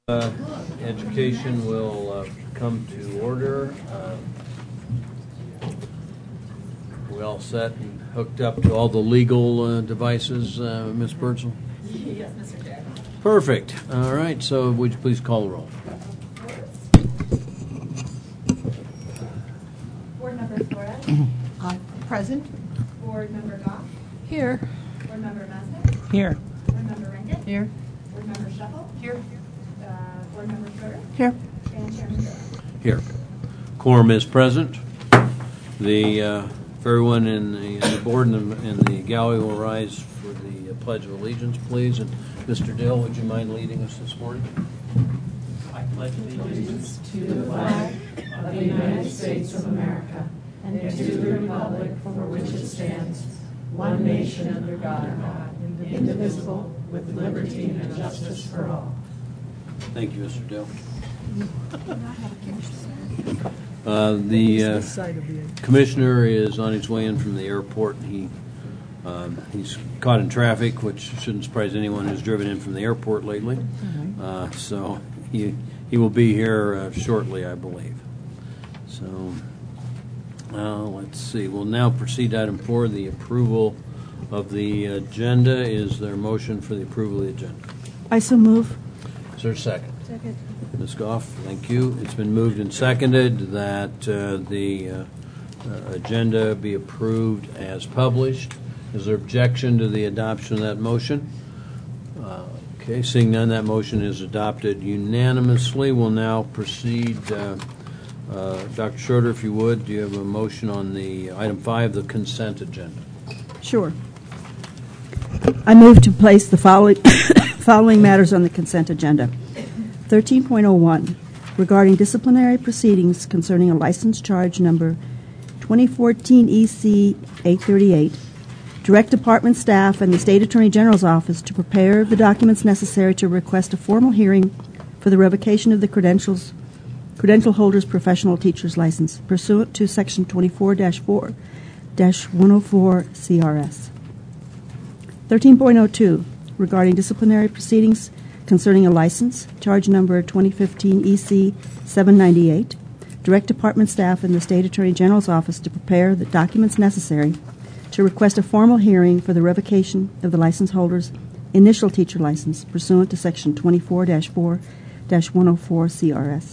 Education will come to order. We all set and hooked up to all the legal devices, Ms. Birdsell? Yes, Mr. Chair. Perfect. All right, so would you please call the roll? Board Member Flores? Present. Board Member Goff? Here. Board Member Masnick? Here. Board Member Rankin? Here. Board Member Shuffle? Here. Board Member Schroeder? Here. And Chairman Doyle. Here. Quorum is present. Everyone in the board and the gallery will rise for the Pledge of Allegiance, please. And Mr. Dill, would you mind leading us this morning? I pledge allegiance to the flag of the United States of America and to the republic for which it stands, one nation under God, indivisible, with liberty and justice for all. Thank you, Mr. Dill. The commissioner is on his way in from the airport. He's caught in traffic, which shouldn't surprise anyone who's driven in from the airport lately. So he will be here shortly, I believe. So let's see. We'll now proceed to item 4, the approval of the agenda. Is there a motion for the approval of the agenda? I so move. Is there a second? Second. Ms. Goff, thank you. It's been moved and seconded that the agenda be approved as published. Is there objection to the adoption of that motion? Okay, seeing none, that motion is adopted unanimously. We'll now proceed. Dr. Schroeder, if you would, do you have a motion on the item 5, the consent agenda? Sure. I move to place the following matters on the consent agenda. 13.01, regarding disciplinary proceedings concerning a license charge number 2014 EC 838, direct department staff and the State Attorney General's Office to prepare the documents necessary to request a formal hearing for the revocation of the credential holder's professional teacher's license pursuant to Section 24-4-104 CRS. 13.02, regarding disciplinary proceedings concerning a license, charge number 2015 EC 798, direct department staff and the State Attorney General's Office to prepare the documents necessary to request a formal hearing for the revocation of the license holder's initial teacher license pursuant to Section 24-4-104 CRS.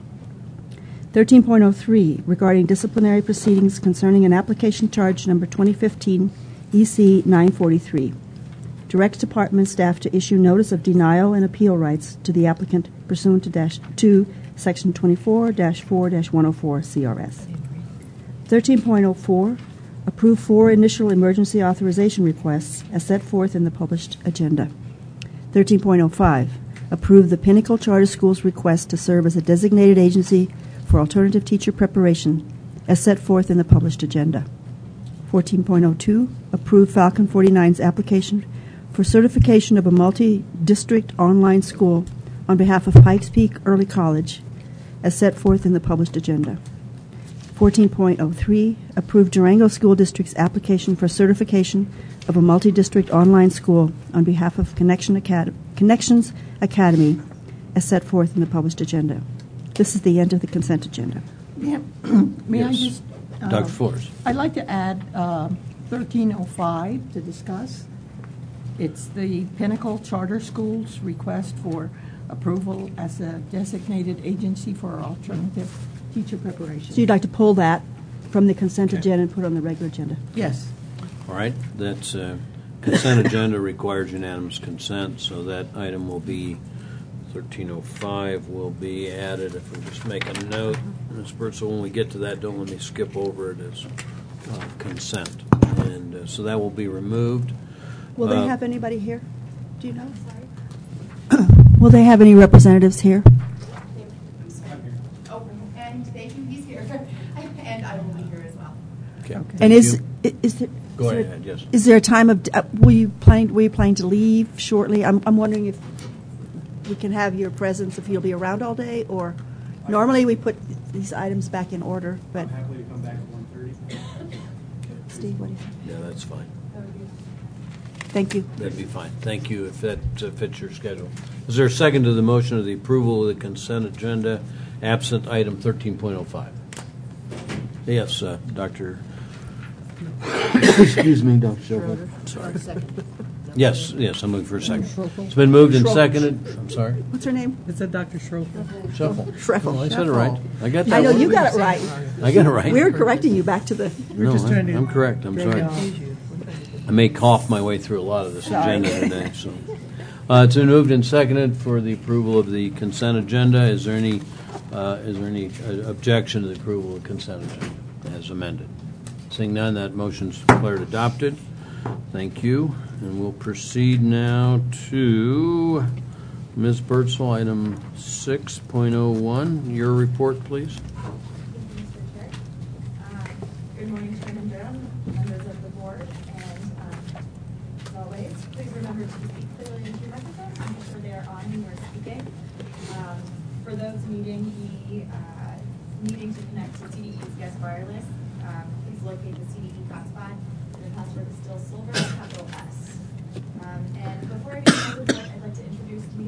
13.03, regarding disciplinary proceedings concerning an application charge number 2015 EC 943, direct department staff to issue notice of denial and appeal rights to the applicant pursuant to Section 24-4-104 CRS. 13.04, approve 4 initial emergency authorization requests as set forth in the published agenda. 13.05, approve the Pinnacle Charter Schools request to serve as a designated agency for alternative teacher preparation as set forth in the published agenda. 14.02, approve Falcon 49's application for certification of a multi-district online school on behalf of Pikes Peak Early College as set forth in the published agenda. 14.03, approve Durango School District's application for certification of a multi-district online school on behalf of Connections Academy as set forth in the published agenda. This is the end of the consent agenda. May Yes. I just... Dr. Flores. I'd like to add 1305 to discuss. It's the Pinnacle Charter Schools request for approval as a designated agency for alternative teacher preparation. So you'd like to pull that from the consent agenda and put it on the regular agenda? Yes. All right, that's consent agenda requires unanimous consent, so that item will be 1305 will be added. If we just make a note, Ms. Birdsell, when we get to that, don't let me skip over it as consent. And so that will be removed. Will they have anybody here? Do you know? Will they have any representatives here? Oh, and thank you, he's here. And I will be here as well. Okay. And is there... Go ahead, yes. Is there a time of... were you planning to leave shortly? I'm wondering if we can have your presence, if you'll be around all day, or... Normally we put these items back in order, but... I'm happy to come back at 1:30. Steve, what do you think? Yeah, that's fine. That would be. Okay. Thank you. Thank you. That'd be fine. Thank you, if that fits your schedule. Is there a second to the motion of the approval of the consent agenda, absent item 13.05? Yes, Dr. Excuse me, Dr. Schofel. Sorry. Yes, I'm looking for a second. It's been moved and seconded. I'm sorry. What's her name? It said Dr. Schroefel. Shuffle. Shreffel. Oh, I said it right. I got that I know one. you got it right. I got it right. We were correcting you back to the. No, just trying to I'm correct. I'm sorry. I may cough my way through a lot of this agenda today. So, it's been moved and seconded for the approval of the consent agenda. Is there any objection to the approval of the consent agenda as amended? Seeing none, that motion's declared adopted. Thank you, and we'll proceed now to Ms. Birdsall, item 6.01. Your report, please. Thank you, Mr. Chair. Good morning, Chairman Durham, members of the board, and as always, please remember to speak clearly into your microphone and make sure they are on when we're speaking. For those needing to connect to CDE's guest wireless, please locate the CDE hotspot. The password is still silver, capital S. And before I get into the report, I'd like to introduce Denise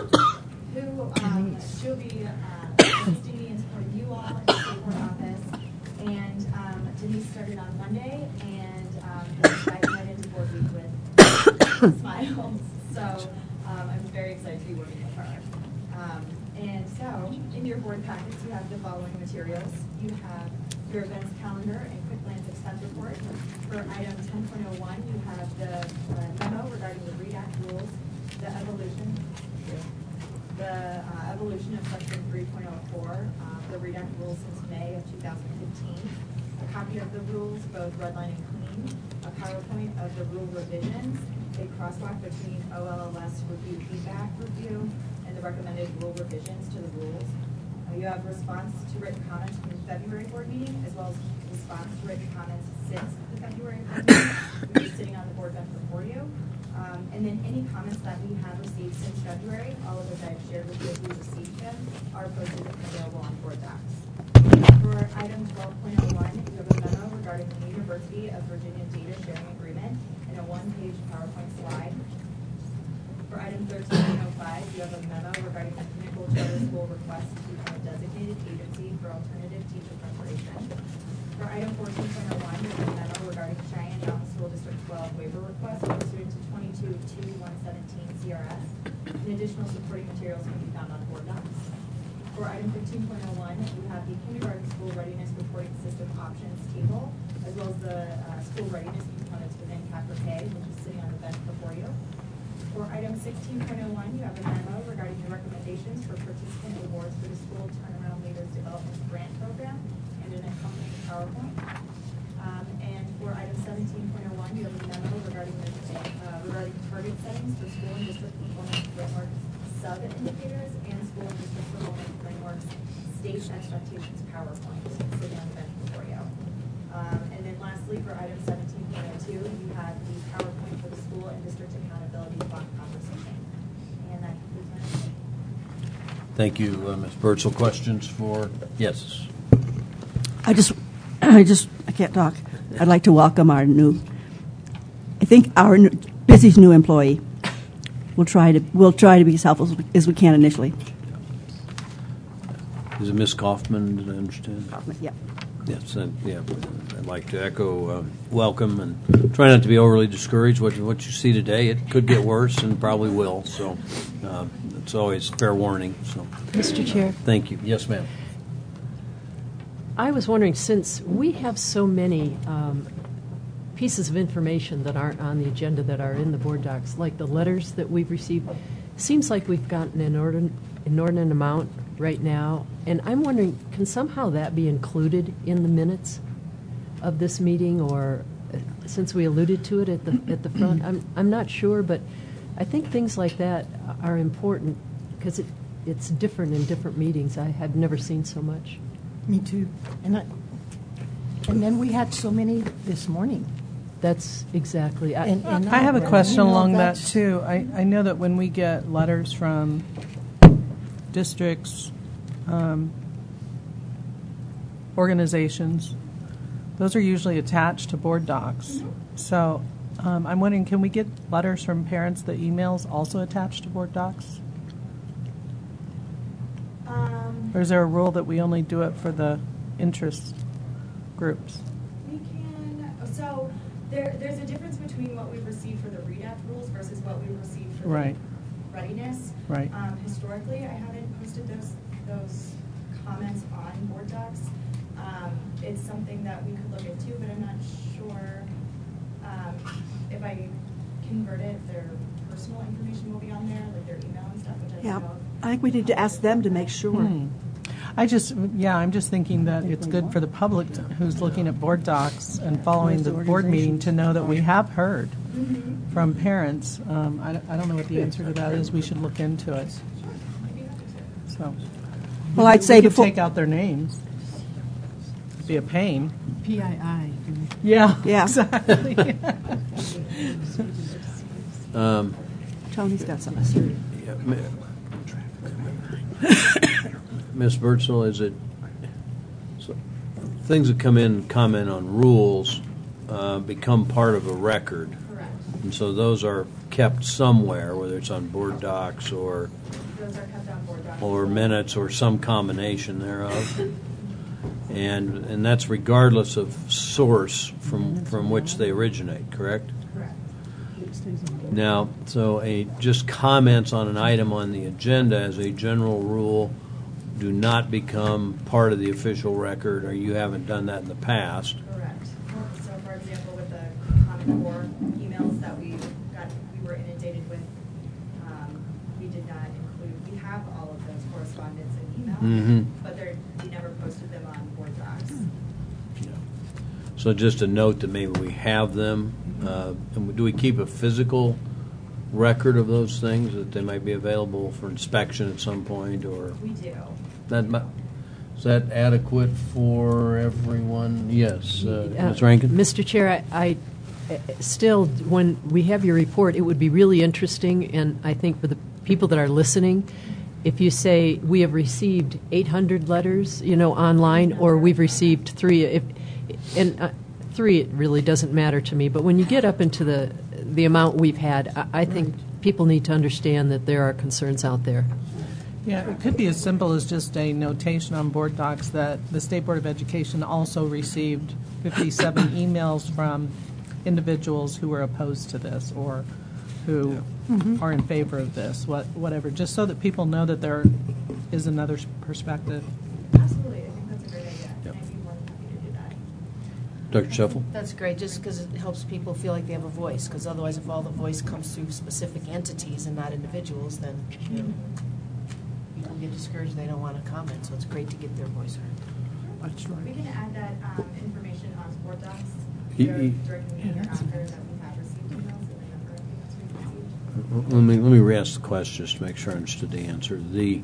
who she'll be assisting me in supporting you all in the state board office. And Denise started on Monday, and I went into board week with smiles. So I'm very excited to be working with her. And so in your board packets, you have the following materials. You have your events calendar and quick glance expense report. For item 10.01, you have the memo regarding the READ Act rules, the evolution of section 3.04, the READ Act rules since May of 2015, a copy of the rules, both redline and clean, a PowerPoint of the rule revisions, a crosswalk between OLLS review feedback review, and the recommended rule revisions to the rules. You have response to written comments from the February board meeting, as well as response to written comments since the February board meeting, which is sitting on the board bench before you. And then any comments that we have received since February, all of which I've shared with you as we received them, are posted and available on board docs. For item 12.01, you have a memo regarding the University of Virginia data sharing agreement and a one-page PowerPoint slide. For item 13.05, you have a memo regarding the Pinnacle Charter School request to become a designated agency for alternative teacher preparation. For item 14.01, you have a memo regarding Cheyenne Mountain School District 12 waiver request pursuant to 22-2-117 CRS. And additional supporting materials can be found on board docs. For item 15.01, you have the kindergarten school readiness reporting system options table, as well as the school readiness components within CAPRA-K, which is sitting on the bench before you. For item 16.01, you have a memo regarding the recommendations for participant awards for the School Turnaround Leaders Development Grant Program and an accompanying PowerPoint. And for item 17.01, you have a memo regarding target settings for school and district performance framework sub-indicators and school and district performance frameworks state expectations PowerPoint sitting on the bench before you. And then lastly, for item 17.02, you have the PowerPoint for the school and district accountability block conversation. And that concludes my report. Thank you, Ms. Birdsall. Questions for? Yes. I can't talk. I'd like to welcome our Busy's new employee. We'll try to be as helpful as we can initially. Is it Ms. Kaufman, did I understand? Yeah. Yes, I'd like to echo welcome and try not to be overly discouraged. What you see today, it could get worse and probably will. So it's always fair warning. So, Mr. Chair, thank you. Yes, ma'am. I was wondering, since we have so many pieces of information that aren't on the agenda that are in the board docs, like the letters that we've received, seems like we've gotten an inordinate amount right now, and I'm wondering, can somehow that be included in the minutes of this meeting, or since we alluded to it at the front, I'm not sure, but I think things like that are important because it's different in different meetings. I have never seen so much. Me too. And then we had so many this morning. That's exactly. I have a question along that too. I know that when we get letters from districts, organizations, those are usually attached to board docs. So I'm wondering, can we get letters from parents, the emails also attached to board docs? Or is there a rule that we only do it for the interest groups? We can, so there's a difference between what we've received for the REDAC rules versus what we've received for Right. the readiness. Right. Historically, I haven't posted those comments on board docs. It's something that we could look into, but I'm not sure if I convert it, their personal information will be on there, like their email and stuff, which I Yeah, don't know. I think we need to ask them to make sure. I'm just thinking that it's good for the public who's looking at board docs and following the board meeting to know that we have heard from parents. I don't know what the answer to that is. We should look into it. So, Well, I'd say we could before, take out their names. It'd be a pain. PII. Yeah. Yeah. Exactly. Tony's got something. Ms. Birdsell, is it, so things that come in, comment on rules, become part of a record? Correct. And so those are kept somewhere, whether it's on board docs or Those are kept on board docs. minutes or some combination thereof. And that's regardless of source from which they originate, correct? Correct. Now, so just comments on an item on the agenda as a general rule do not become part of the official record, or you haven't done that in the past. Correct. So, for example, with the Common Core emails that we were inundated with, we did not include. We have all of those correspondence and emails, but we never posted them on board docs. So just a note that maybe we have them. And do we keep a physical record of those things, that they might be available for inspection at some point, or We do. is that adequate for everyone? Yes, Ms. Rankin? Mr. Chair, I still, when we have your report, it would be really interesting, and I think for the people that are listening, if you say we have received 800 letters, online, or we've received 3, and 3, it really doesn't matter to me. But when you get up into the amount we've had, I think people need to understand that there are concerns out there. Yeah, it could be as simple as just a notation on board docs that the State Board of Education also received 57 emails from individuals who were opposed to this or who are in favor of this, whatever, just so that people know that there is another perspective. Absolutely. I think that's a great idea. And I'd be more than happy to do that. Dr. Shuffle? That's great, just because it helps people feel like they have a voice, because otherwise if all the voice comes through specific entities and not individuals, then people get discouraged, they don't want to comment, so it's great to get their voice heard. That's We can add that information on board docs He- either he- during the meeting or after that we have received emails and the number of emails we've received. Let me re-ask the question just to make sure I understood the answer.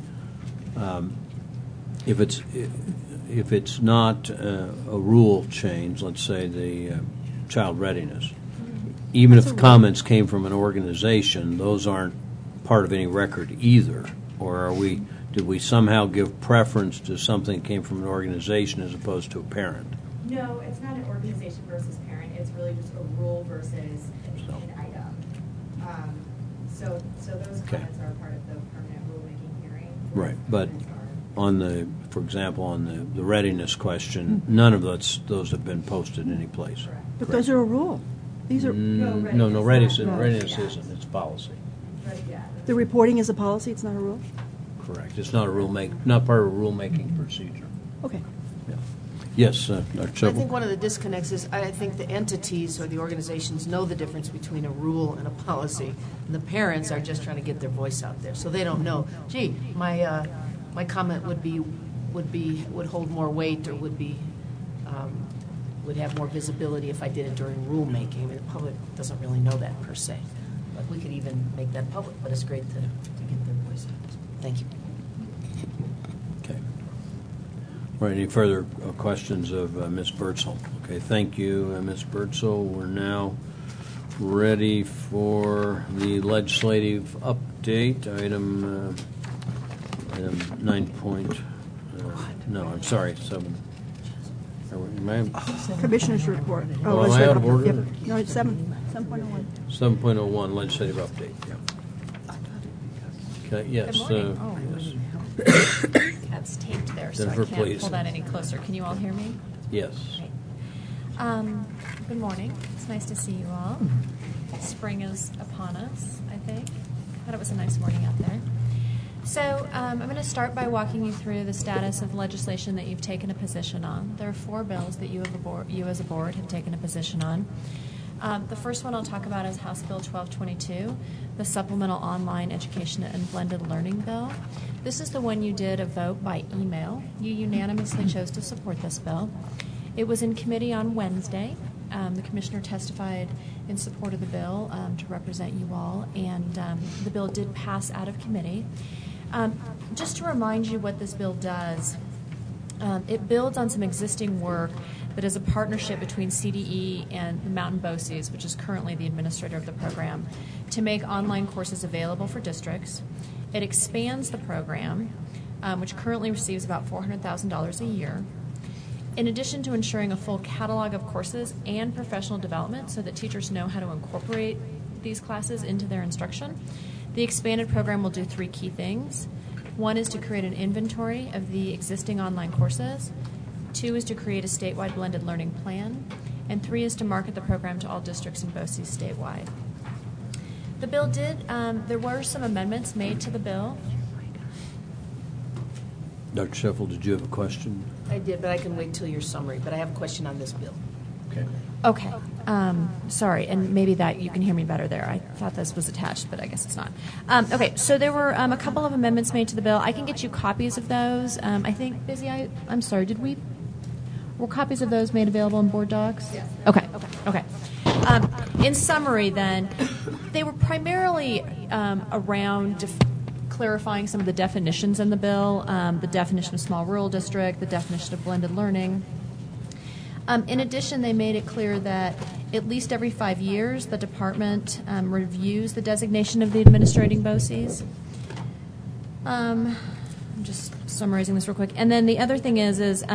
If it's not a rule change, let's say the child readiness, even if the comments came from an organization, those aren't part of any record either. Or did we somehow give preference to something that came from an organization as opposed to a parent? No, it's not an organization versus parent. It's really just a rule versus an item. So those Okay. comments are part of the permanent rulemaking hearing. Right, but Comments for example, on the readiness question, none of those have been posted any place. Correct. But those are a rule. These are, No, readiness readiness yeah. isn't. It's policy. Right, yeah. the reporting is a policy, it's not a rule? Correct. It's not not part of a rulemaking procedure. Okay. Yeah. Yes, Dr. I Shuffle? think one of the disconnects is I think the entities or the organizations know the difference between a rule and a policy, and the parents are just trying to get their voice out there, so they don't know. Gee, my comment would hold more weight or would have more visibility if I did it during rulemaking. I mean, the public doesn't really know that per se, but we could even make that public. But it's great to get their voice out. Thank you. Okay. All right, any further questions of Ms. Birdsell? Okay, thank you, Ms. Birdsell. We're now ready for the legislative update, item 9 point, no, I'm sorry, 7. Commissioners report. Oh, am I out of order? Yep. No, it's 7.01. 7.01, legislative update. Yeah. Okay, yes. Good morning. Yes. That's taped there, so Jennifer, I can't please. pull that any closer. Can you all hear me? Yes. Great. Good morning. It's nice to see you all. Spring is upon us, I think. Thought it was a nice morning out there. So I'm going to start by walking you through the status of legislation that you've taken a position on. There are 4 bills that you as a board have taken a position on. The first one I'll talk about is House Bill 1222, the Supplemental Online Education and Blended Learning Bill. This is the one you did a vote by email. You unanimously chose to support this bill. It was in committee on Wednesday. The commissioner testified in support of the bill to represent you all, and the bill did pass out of committee. Just to remind you what this bill does, it builds on some existing work that is a partnership between CDE and the Mountain BOCES, which is currently the administrator of the program, to make online courses available for districts. It expands the program, which currently receives about $400,000 a year, in addition to ensuring a full catalog of courses and professional development so that teachers know how to incorporate these classes into their instruction. The expanded program will do 3 key things. 1 is to create an inventory of the existing online courses. 2 is to create a statewide blended learning plan. And 3 is to market the program to all districts and BOCES statewide. The bill there were some amendments made to the bill. Dr. Sheffield, did you have a question? I did, but I can wait till your summary. But I have a question on this bill. Okay. Okay. Sorry, and maybe that you can hear me better there. I thought this was attached, but I guess it's not. Okay, so there were a couple of amendments made to the bill. I can get you copies of those. I think, Busy, I'm sorry, were copies of those made available in board docs? Yes. Okay. In summary, then, they were primarily around clarifying some of the definitions in the bill, the definition of small rural district, the definition of blended learning. In addition, they made it clear that at least every 5 years, the department reviews the designation of the administrating BOCES. I'm just summarizing this real quick. And then the other thing is there's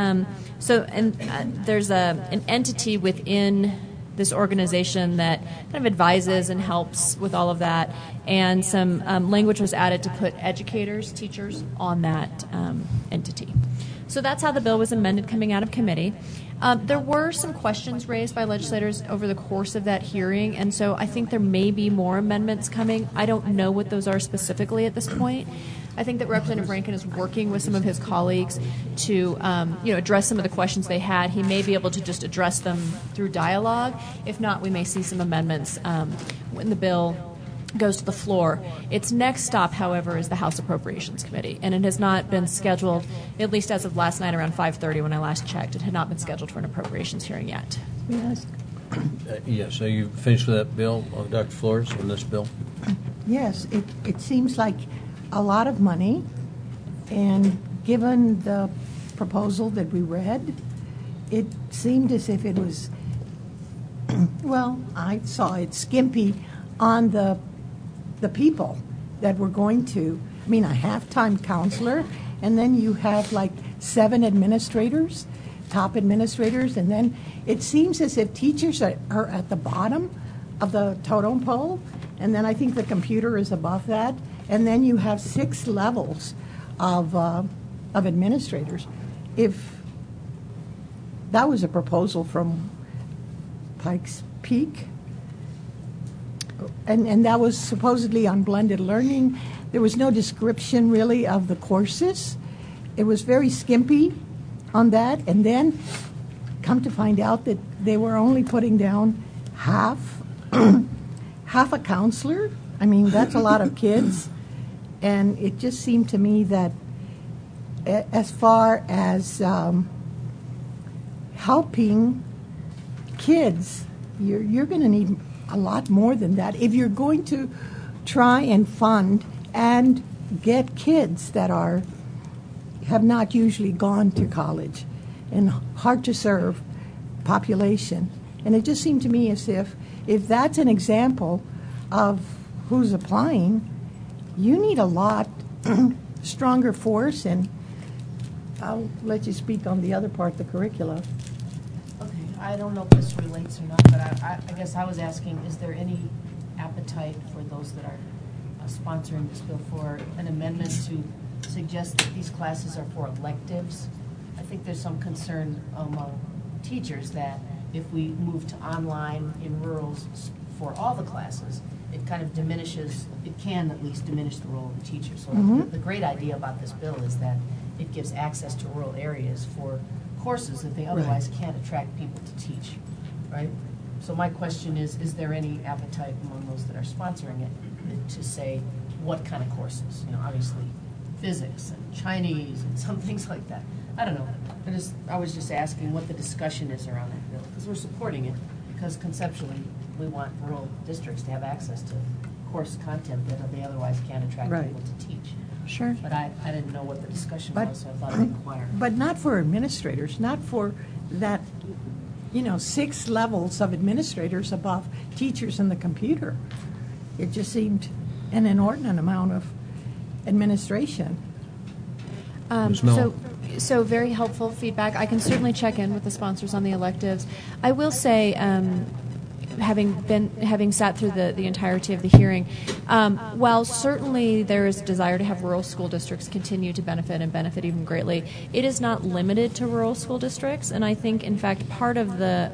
an entity within this organization that kind of advises and helps with all of that. And some language was added to put educators, teachers on that entity. So that's how the bill was amended coming out of committee. There were some questions raised by legislators over the course of that hearing, and so I think there may be more amendments coming. I don't know what those are specifically at this point. I think that Representative Rankin is working with some of his colleagues to address some of the questions they had. He may be able to just address them through dialogue. If not, we may see some amendments when the bill goes to the floor. Its next stop, however, is the House Appropriations Committee, and it has not been scheduled, at least as of last night around 5:30 when I last checked. It had not been scheduled for an appropriations hearing yet. Yes. Yes, so you finished with that bill, Dr. Flores, on this bill? Yes, it seems like a lot of money, and given the proposal that we read, it seemed as if it was, well, I saw it skimpy on the people that were going to, a half-time counselor, and then you have like 7 administrators, top administrators, and then it seems as if teachers are at the bottom of the totem pole, and then I think the computer is above that, and then you have 6 levels of administrators. If that was a proposal from Pikes Peak, and that was supposedly on blended learning. There was no description really of the courses. It was very skimpy on that, and then come to find out that they were only putting down half a counselor. That's a lot of kids, and it just seemed to me that as far as helping kids, you're going to need a lot more than that if you're going to try and fund and get kids that have not usually gone to college and hard to serve population. And it just seemed to me as if that's an example of who's applying, you need a lot stronger force, and I'll let you speak on the other part, the curricula. I don't know if this relates or not, but I guess I was asking, is there any appetite for those that are sponsoring this bill for an amendment to suggest that these classes are for electives? I think there's some concern among teachers that if we move to online in rurals for all the classes, it kind of diminishes, it can at least diminish the role of the teacher. So the great idea about this bill is that it gives access to rural areas for courses that they otherwise can't attract people to teach, right? So my question is there any appetite among those that are sponsoring it to say what kind of courses? You know, obviously physics and Chinese and some things like that. I don't know. I was just asking what the discussion is around that bill, because we're supporting it, because conceptually we want rural districts to have access to course content that they otherwise can't attract people to teach. Sure. But I didn't know what the discussion But- was, so I thought I'd inquire. But not for administrators, not for that, 6 levels of administrators above teachers and the computer. It just seemed an inordinate amount of administration. Ms. Miller? So very helpful feedback. I can certainly check in with the sponsors on the electives. I will say, having sat through the entirety of the hearing, while certainly there is a desire to have rural school districts continue to benefit and benefit even greatly, it is not limited to rural school districts. And I think, in fact, part of the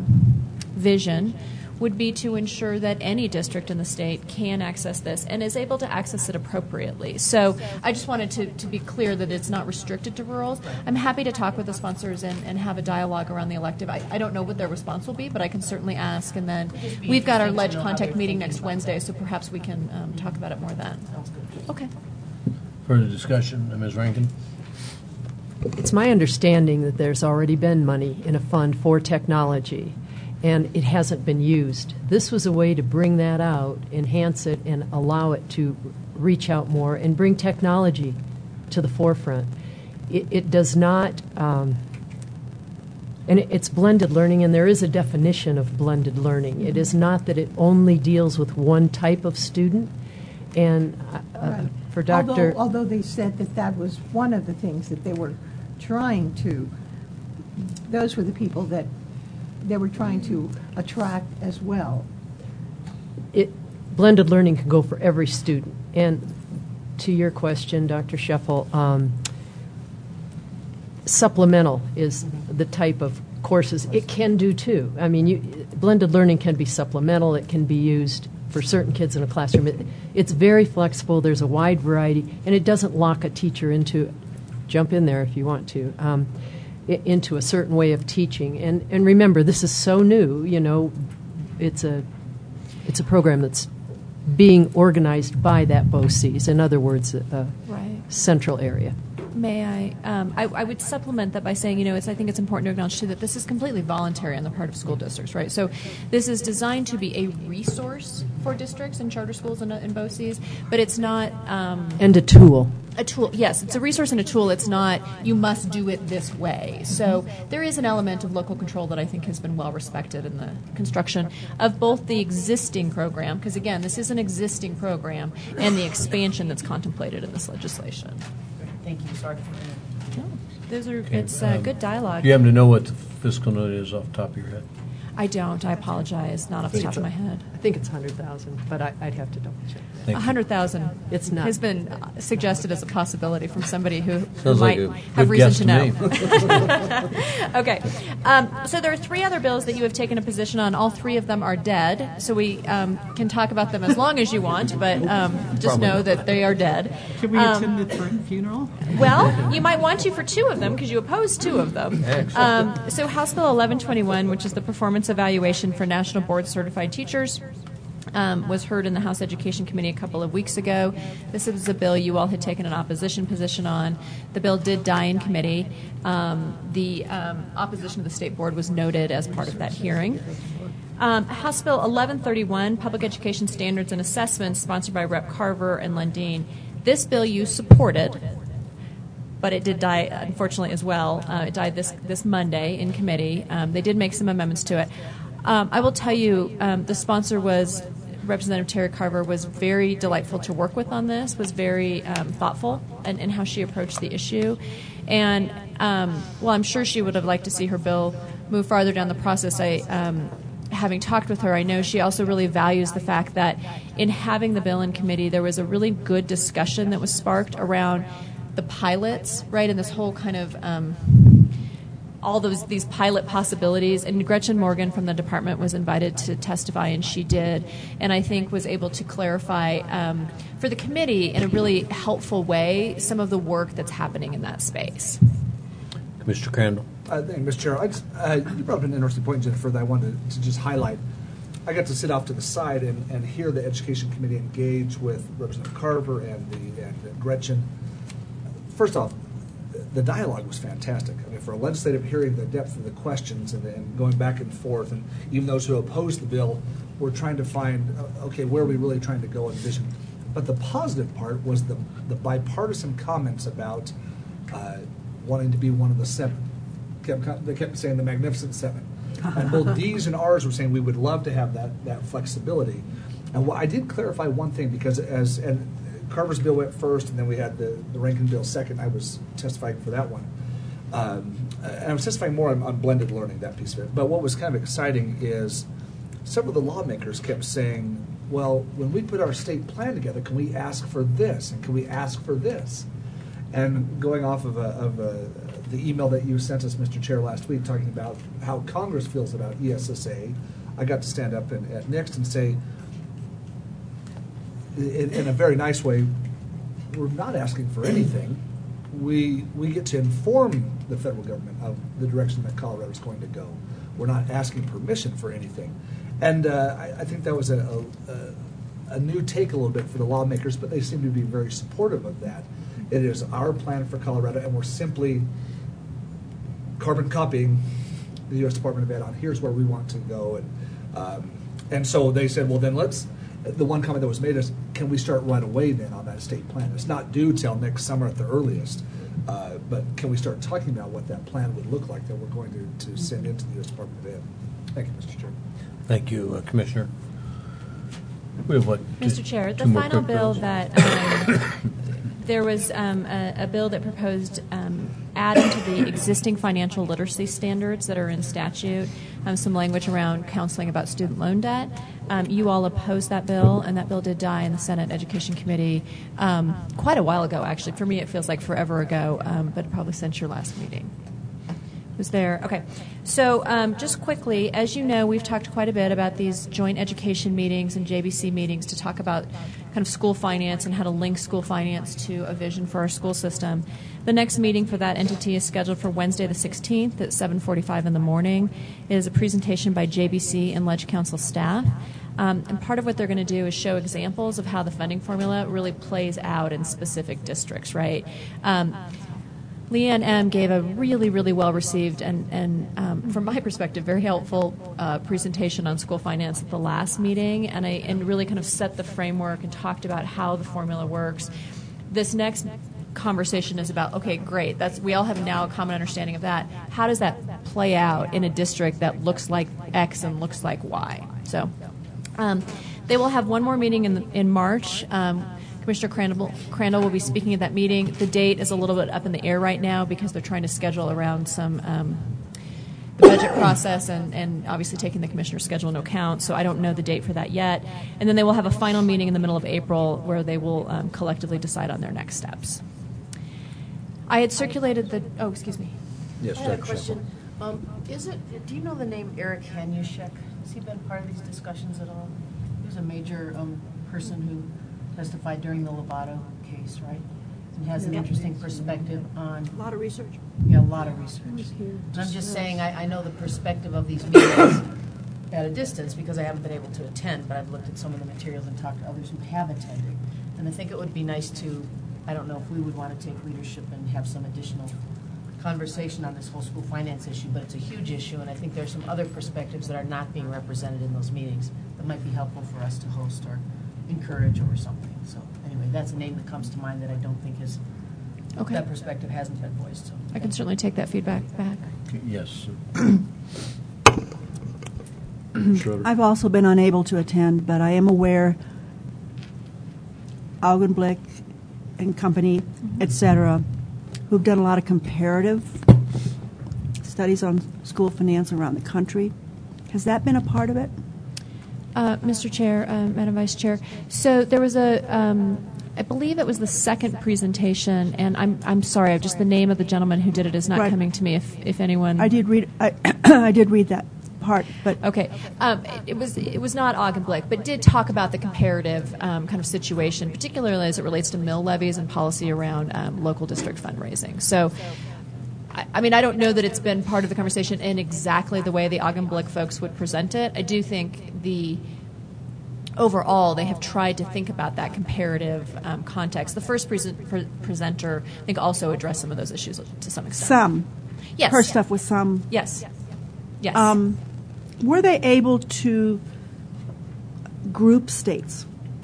vision would be to ensure that any district in the state can access this and is able to access it appropriately. So I just wanted to be clear that it's not restricted to rurals. I'm happy to talk with the sponsors and have a dialogue around the elective. I don't know what their response will be, but I can certainly ask. And then we've got our Ledge Contact meeting next Wednesday, so perhaps we can talk about it more then. Sounds good. Okay. Further discussion, Ms. Rankin? It's my understanding that there's already been money in a fund for technology, and it hasn't been used. This was a way to bring that out, enhance it, and allow it to reach out more and bring technology to the forefront. It does not, and it's blended learning, and there is a definition of blended learning. It is not that it only deals with one type of student. And Right. for Dr. Although they said that was one of the things that they were trying to, those were the people that they were trying to attract as well. Blended learning can go for every student. And to your question, Dr. Scheffel, supplemental is the type of courses it can do too. I mean, blended learning can be supplemental. It can be used for certain kids in a classroom. It's very flexible. There's a wide variety, and it doesn't lock a teacher into, jump in there if you want to, into a certain way of teaching. And remember, this is so new. It's a program that's being organized by that BOCES. In other words, a Right. central area. May I would supplement that by saying, I think it's important to acknowledge, too, that this is completely voluntary on the part of school districts, right? So this is designed to be a resource for districts and charter schools and BOCES, but it's not... And a tool. A tool, yes. It's a resource and a tool. It's not, you must do it this way. So there is an element of local control that I think has been well respected in the construction of both the existing program, because, again, this is an existing program, and the expansion that's contemplated in this legislation. Thank you. Sorry for that. It's good dialogue. Do you happen to know what the fiscal note is off the top of your head? I don't. I apologize. Not off the top of my head. I think it's 100,000, but I'd have to double check. Thank you. 100,000. It's not. Has been suggested as a possibility from somebody who Sounds like might a have good reason guess to to know. Okay. So there are 3 other bills that you have taken a position on. All 3 of them are dead. So we can talk about them as long as you want, but just know that they are dead. Can we attend the funeral? Well, you might want to for 2 of them because you oppose 2 of them. So House Bill 1121, which is the performance evaluation for National Board Certified Teachers, was heard in the House Education Committee a couple of weeks ago. This is a bill you all had taken an opposition position on. The bill did die in committee. The opposition of the State Board was noted as part of that hearing. House Bill 1131, Public Education Standards and Assessments, sponsored by Rep. Carver and Lundeen. This bill you supported, but it did die, unfortunately, as well. It died this Monday in committee. They did make some amendments to it. I will tell you, the sponsor was, Representative Terry Carver, was very delightful to work with on this, was very thoughtful in how she approached the issue. And while I'm sure she would have liked to see her bill move farther down the process, having talked with her, I know she also really values the fact that in having the bill in committee, there was a really good discussion that was sparked around the pilots, right, and this whole kind of all these pilot possibilities. And Gretchen Morgan from the department was invited to testify, and she did, and I think was able to clarify for the committee in a really helpful way some of the work that's happening in that space. Mr. Crandall. Thank you, Mr. Chair. You brought up an interesting point, Jennifer, that I wanted to just highlight. I got to sit off to the side and hear the Education Committee engage with Representative Carver and Gretchen. First off, the dialogue was fantastic. I mean, for a legislative hearing, the depth of the questions and going back and forth, and even those who opposed the bill were trying to find, okay, where are we really trying to go in vision? But the positive part was the bipartisan comments about wanting to be one of the seven. They kept saying the Magnificent Seven. And both D's and R's were saying we would love to have that flexibility. And I did clarify one thing, because and Carver's bill went first, and then we had the Rankin bill second. I was testifying for that one. And I was testifying more on blended learning, that piece of it. But what was kind of exciting is several of the lawmakers kept saying, well, when we put our state plan together, can we ask for this? And can we ask for this? And going off of the email that you sent us, Mr. Chair, last week, talking about how Congress feels about ESSA, I got to stand up at Next and say, in a very nice way, we're not asking for anything. We get to inform the federal government of the direction that Colorado is going to go. We're not asking permission for anything. And I think that was a new take a little bit for the lawmakers, but they seem to be very supportive of that. It is our plan for Colorado, and we're simply carbon copying the U.S. Department of Ed on here's where we want to go. And so they said, well, then the one comment that was made is, can we start right away then on that state plan? It's not due till next summer at the earliest, but can we start talking about what that plan would look like that we're going to send into the U.S. Department of Ed? Thank you, Mr. Chair. Thank you, Commissioner. We have what? Mr. Chair, the two more final quick bill bills. that there was a bill that proposed adding to the existing financial literacy standards that are in statute some language around counseling about student loan debt. You all opposed that bill, and that bill did die in the Senate Education Committee quite a while ago, actually. For me, it feels like forever ago, but probably since your last meeting. Was there? Okay. So just quickly, as you know, we've talked quite a bit about these joint education meetings and JBC meetings to talk about kind of school finance and how to link school finance to a vision for our school system. The next meeting for that entity is scheduled for Wednesday the 16th at 7:45 in the morning. It is a presentation by JBC and Ledge Council staff. And part of what they're going to do is show examples of how the funding formula really plays out in specific districts, right? Leanne M. gave a really, really well-received and from my perspective, very helpful presentation on school finance at the last meeting, and really kind of set the framework and talked about how the formula works. This next conversation is about, okay, great, we all have now a common understanding of that. How does that play out in a district that looks like X and looks like Y? So they will have one more meeting in March. Commissioner Crandall will be speaking at that meeting. The date is a little bit up in the air right now because they're trying to schedule around some the budget process and obviously taking the commissioner's schedule into account. So I don't know the date for that yet. And then they will have a final meeting in the middle of April where they will collectively decide on their next steps. I had circulated the. Oh, excuse me. Yes, I had a Dr. question. Do you know the name Eric Hanushek? Has he been part of these discussions at all? He was a major person who testified during the Lovato case, right? And has an interesting perspective on... A lot of research. Yeah, a lot of research. And I'm just saying, I know the perspective of these meetings at a distance because I haven't been able to attend, but I've looked at some of the materials and talked to others who have attended. And I think it would be nice to, I don't know if we would want to take leadership and have some additional conversation on this whole school finance issue, but it's a huge issue, and I think there's some other perspectives that are not being represented in those meetings that might be helpful for us to host or encourage or something. So anyway, that's a name that comes to mind that I don't think is, Okay. that perspective hasn't been voiced. So. I can certainly take that feedback back. Yes. I've also been unable to attend, but I am aware Augenblick and company, et cetera, who've done a lot of comparative studies on school finance around the country. Has that been a part of it? Mr. Chair, Madam Vice Chair, so there was I believe it was the second presentation, and I'm sorry, just the name of the gentleman who did it is not Right. coming to me. If anyone, I did read. I did read that part, but okay, it was not Augenblick, but did talk about the comparative kind of situation, particularly as it relates to mill levies and policy around local district fundraising. So. I mean, I don't know that it's been part of the conversation in exactly the way the Augenblick folks would present it. I do think overall, they have tried to think about that comparative context. The first presenter, I think, also addressed some of those issues to some extent. some. Yes. Her stuff was some. Yes. Yes. Were they able to group states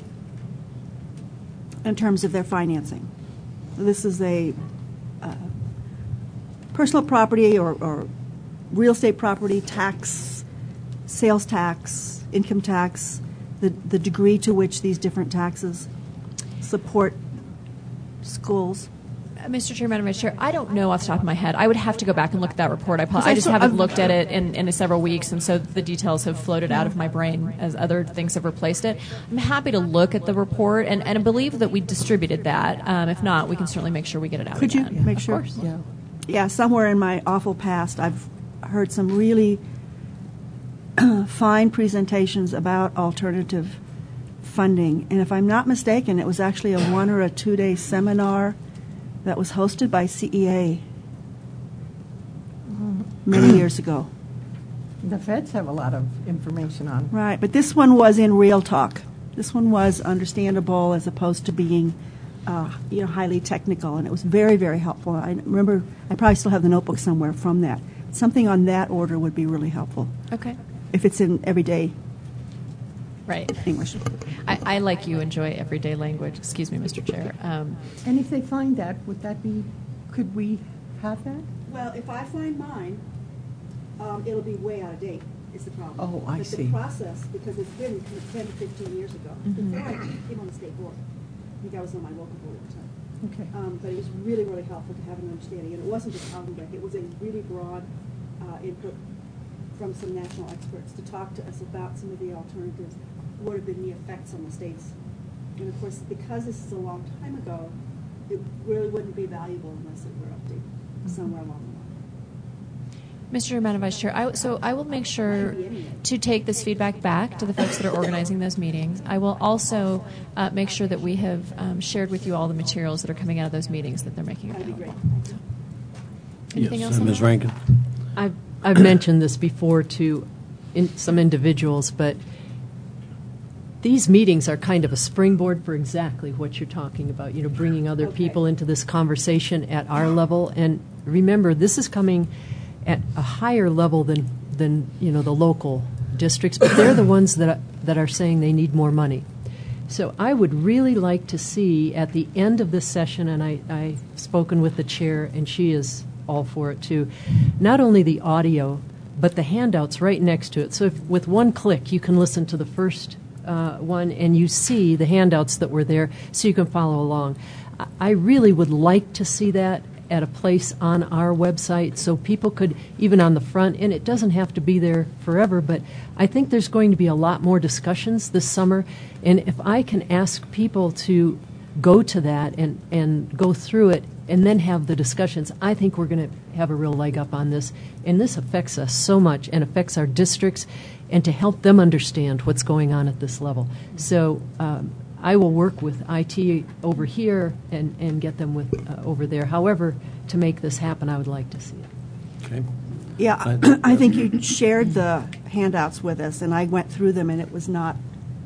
in terms of their financing? This is a personal property or real estate property, tax, sales tax, income tax, the degree to which these different taxes support schools. Mr. Chair, Madam Vice Chair, I don't know off the top of my head. I would have to go back and look at that report. I just haven't looked at it in several weeks, and so the details have floated out of my brain as other things have replaced it. I'm happy to look at the report, and I believe that we distributed that. If not, we can certainly make sure we get it out Could you again. make Of sure? course. Yeah, somewhere in my awful past, I've heard some really fine presentations about alternative funding. And if I'm not mistaken, it was actually a 1 or a 2 day seminar that was hosted by CEA many years ago. The feds have a lot of information on. Right, but this one was in real talk. This one was understandable as opposed to being highly technical, and it was very, very helpful. I remember, I probably still have the notebook somewhere from that. Something on that order would be really helpful, Okay. if it's in everyday Right. English. I like you enjoy everyday language. Excuse me, Mr. Chair. And if they find that, could we have that? Well, if I find mine, it'll be way out of date, is the problem. Oh, I But see. the process, because it's been 10 to 15 years ago, before I came on the state board. I think I was on my local board at the time. Okay. But it was really, really helpful to have an understanding. And it wasn't just Augenblick. It was a really broad input from some national experts to talk to us about some of the alternatives, what have been the effects on the states. And of course, because this is a long time ago, it really wouldn't be valuable unless it were updated somewhere along the line. Mr. Chair, Madam Vice Chair, I will make sure to take this feedback back to the folks that are organizing those meetings. I will also make sure that we have shared with you all the materials that are coming out of those meetings that they're making That'd be available. great. Anything Yes, else on Ms. that? Rankin. I've mentioned this before to some individuals, but these meetings are kind of a springboard for exactly what you're talking about, bringing other people into this conversation at our level. And remember, this is coming at a higher level than the local districts, but they're the ones that are saying they need more money. So I would really like to see at the end of this session, and I've spoken with the chair, and she is all for it too, not only the audio, but the handouts right next to it. So if, with one click, you can listen to the first one, and you see the handouts that were there, so you can follow along. I really would like to see that at a place on our website so people could, even on the front, and it doesn't have to be there forever, but I think there's going to be a lot more discussions this summer, and if I can ask people to go to that and go through it and then have the discussions, I think we're going to have a real leg up on this, and this affects us so much and affects our districts, and to help them understand what's going on at this level. So I will work with IT over here and get them with over there. However, to make this happen, I would like to see it. Okay. Yeah, I think you shared the handouts with us, and I went through them, and it was not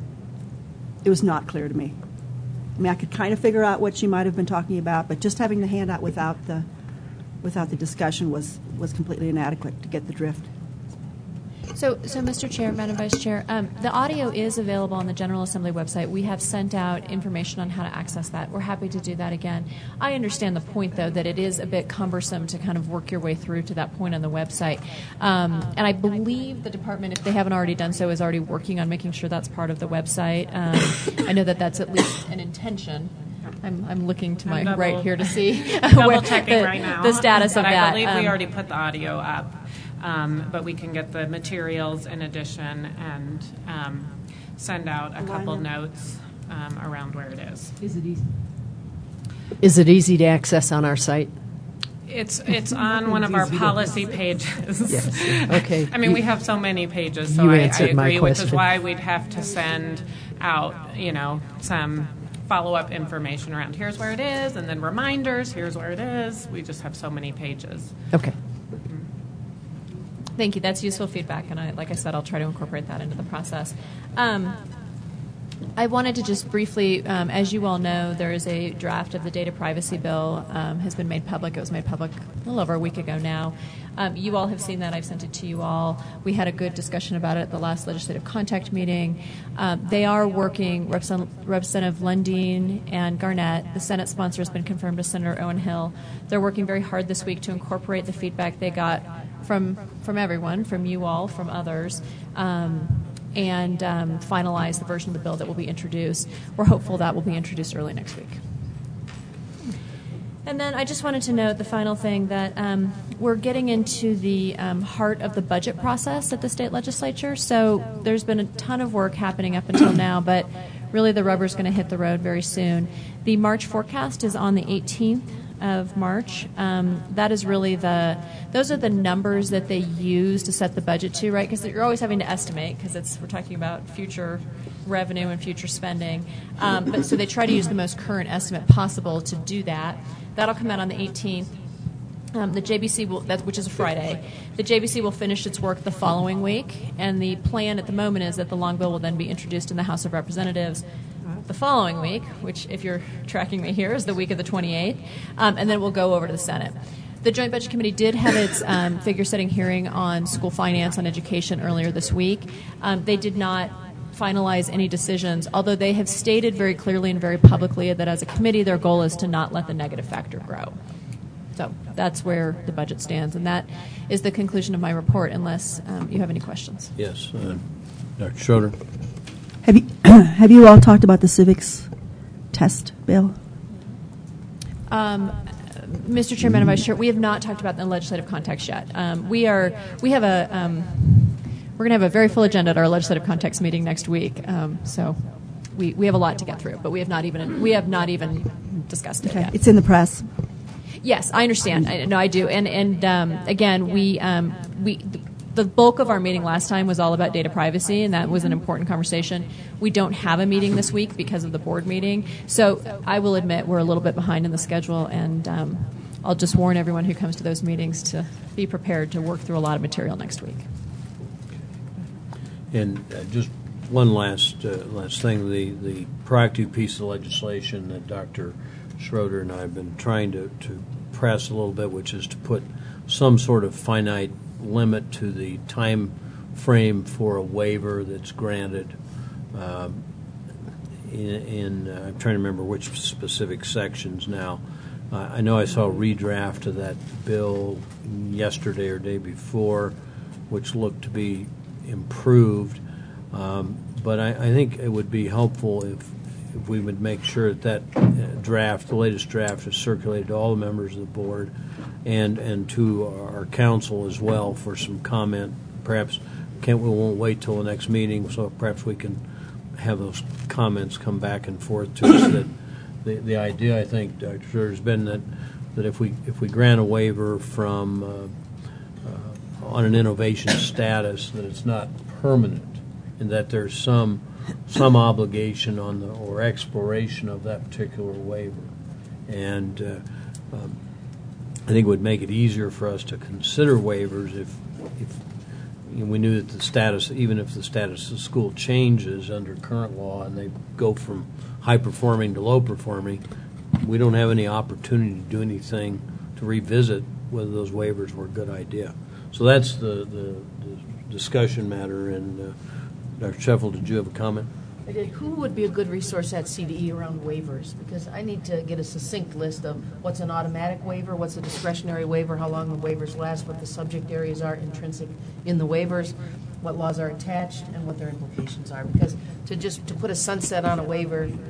clear to me. I mean, I could kind of figure out what she might have been talking about, but just having the handout without the discussion was completely inadequate to get the drift. So, Mr. Chair, Madam Vice Chair, the audio is available on the General Assembly website. We have sent out information on how to access that. We're happy to do that again. I understand the point, though, that it is a bit cumbersome to kind of work your way through to that point on the website. And I believe the department, if they haven't already done so, is already working on making sure that's part of the website. I know that that's at least an intention. I'm looking to my I'm right here to see double checking right now the status of but that. I believe we already put the audio up, but we can get the materials in addition and send out a couple notes around where it is. Is it easy? Is it easy to access on our site? It's on one of our policy pages. Yes. Okay. I mean, we have so many pages, so You I answered my agree, which is question. why we'd have to send out, some follow-up information around here's where it is, and then reminders, here's where it is. We just have so many pages. Okay. Thank you. That's useful feedback, and like I said, I'll try to incorporate that into the process. I wanted to just briefly, as you all know, there is a draft of the data privacy bill has been made public. It was made public a little over a week ago now. You all have seen that. I've sent it to you all. We had a good discussion about it at the last legislative contact meeting. They are working, Representative Lundeen and Garnett, the Senate sponsor has been confirmed as Senator Owen Hill. They're working very hard this week to incorporate the feedback they got from everyone, from you all, from others, and finalize the version of the bill that will be introduced. We're hopeful that will be introduced early next week. And then I just wanted to note the final thing that we're getting into the heart of the budget process at the state legislature. So there's been a ton of work happening up until now, but really the rubber's going to hit the road very soon. The March forecast is on the 18th of March. That is really those are the numbers that they use to set the budget to, right? Because you're always having to estimate because we're talking about future revenue and future spending. But so they try to use the most current estimate possible to do that. That'll come out on the 18th. The JBC which is a Friday. The JBC will finish its work the following week, and the plan at the moment is that the long bill will then be introduced in the House of Representatives the following week, which, if you're tracking me here, is the week of the 28th, and then we'll go over to the Senate. The Joint Budget Committee did have its figure-setting hearing on school finance, on education earlier this week. They did not finalize any decisions, although they have stated very clearly and very publicly that as a committee, their goal is to not let the negative factor grow. So that's where the budget stands, and that is the conclusion of my report, unless you have any questions. Yes. Dr. Schroeder? Have you all talked about the civics test bill? Mr. Chairman and Vice Chair, we have not talked about the legislative context yet. We're going to have a very full agenda at our legislative context meeting next week. So we have a lot to get through, but we have not even discussed it yet. It's in the press. Yes, I understand. I do. And again, the bulk of our meeting last time was all about data privacy, and that was an important conversation. We don't have a meeting this week because of the board meeting. So I will admit we're a little bit behind in the schedule, and I'll just warn everyone who comes to those meetings to be prepared to work through a lot of material next week. And just one last thing, the proactive piece of legislation that Dr. Schroeder and I have been trying to press a little bit, which is to put some sort of finite limit to the time frame for a waiver that's granted. I'm trying to remember which specific sections now. I know I saw a redraft of that bill yesterday or day before, which looked to be improved. But I think it would be helpful if we would make sure that draft, the latest draft, is circulated to all the members of the board and to our council as well for some comment. Perhaps we won't wait till the next meeting, so perhaps we can have those comments come back and forth to us. That the idea, I think, Dr. Schroeder, has been that if we grant a waiver from on an innovation status, that it's not permanent, and that there's some obligation on or exploration of that particular waiver. And I think it would make it easier for us to consider waivers if we knew that the status, even if the status of the school changes under current law and they go from high performing to low performing, we don't have any opportunity to do anything to revisit whether those waivers were a good idea. So that's the discussion matter. And Dr. Sheffield, did you have a comment? I did. Who would be a good resource at CDE around waivers? Because I need to get a succinct list of what's an automatic waiver, what's a discretionary waiver, how long the waivers last, what the subject areas are intrinsic in the waivers, what laws are attached, and what their implications are. Because to put a sunset on a waiver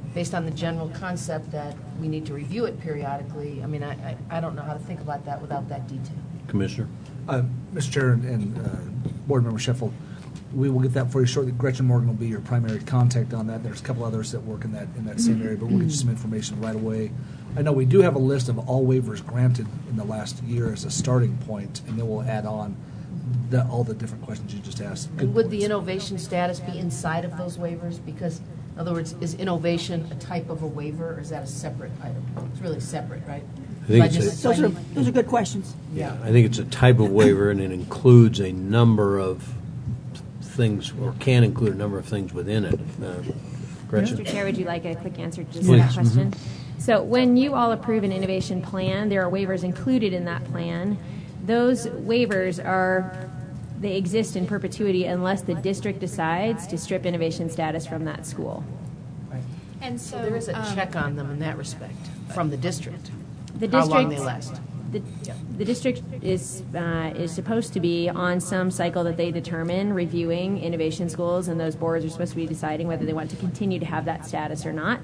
based on the general concept that we need to review it periodically, I mean, I don't know how to think about that without that detail. Commissioner? Mr. Chair and Board Member Sheffield, we will get that for you shortly. Gretchen Morgan will be your primary contact on that. There's a couple others that work in that same area, but we'll get you some information right away. I know we do have a list of all waivers granted in the last year as a starting point, and then we'll add on all the different questions you just asked. And would the innovation status be inside of those waivers? Because, in other words, is innovation a type of a waiver, or is that a separate item? It's really separate, right? I think it's Those are good questions. Yeah, I think it's a type of waiver, and it includes a number of things, or can include a number of things within it. Gretchen? Mr. Chair, would you like a quick answer to just Please. that question? So when you all approve an innovation plan, there are waivers included in that plan. Those waivers they exist in perpetuity unless the district decides to strip innovation status from that school. And So there is a check on them in that respect from the district. The How long district- they last. The district is supposed to be on some cycle that they determine, reviewing innovation schools, and those boards are supposed to be deciding whether they want to continue to have that status or not.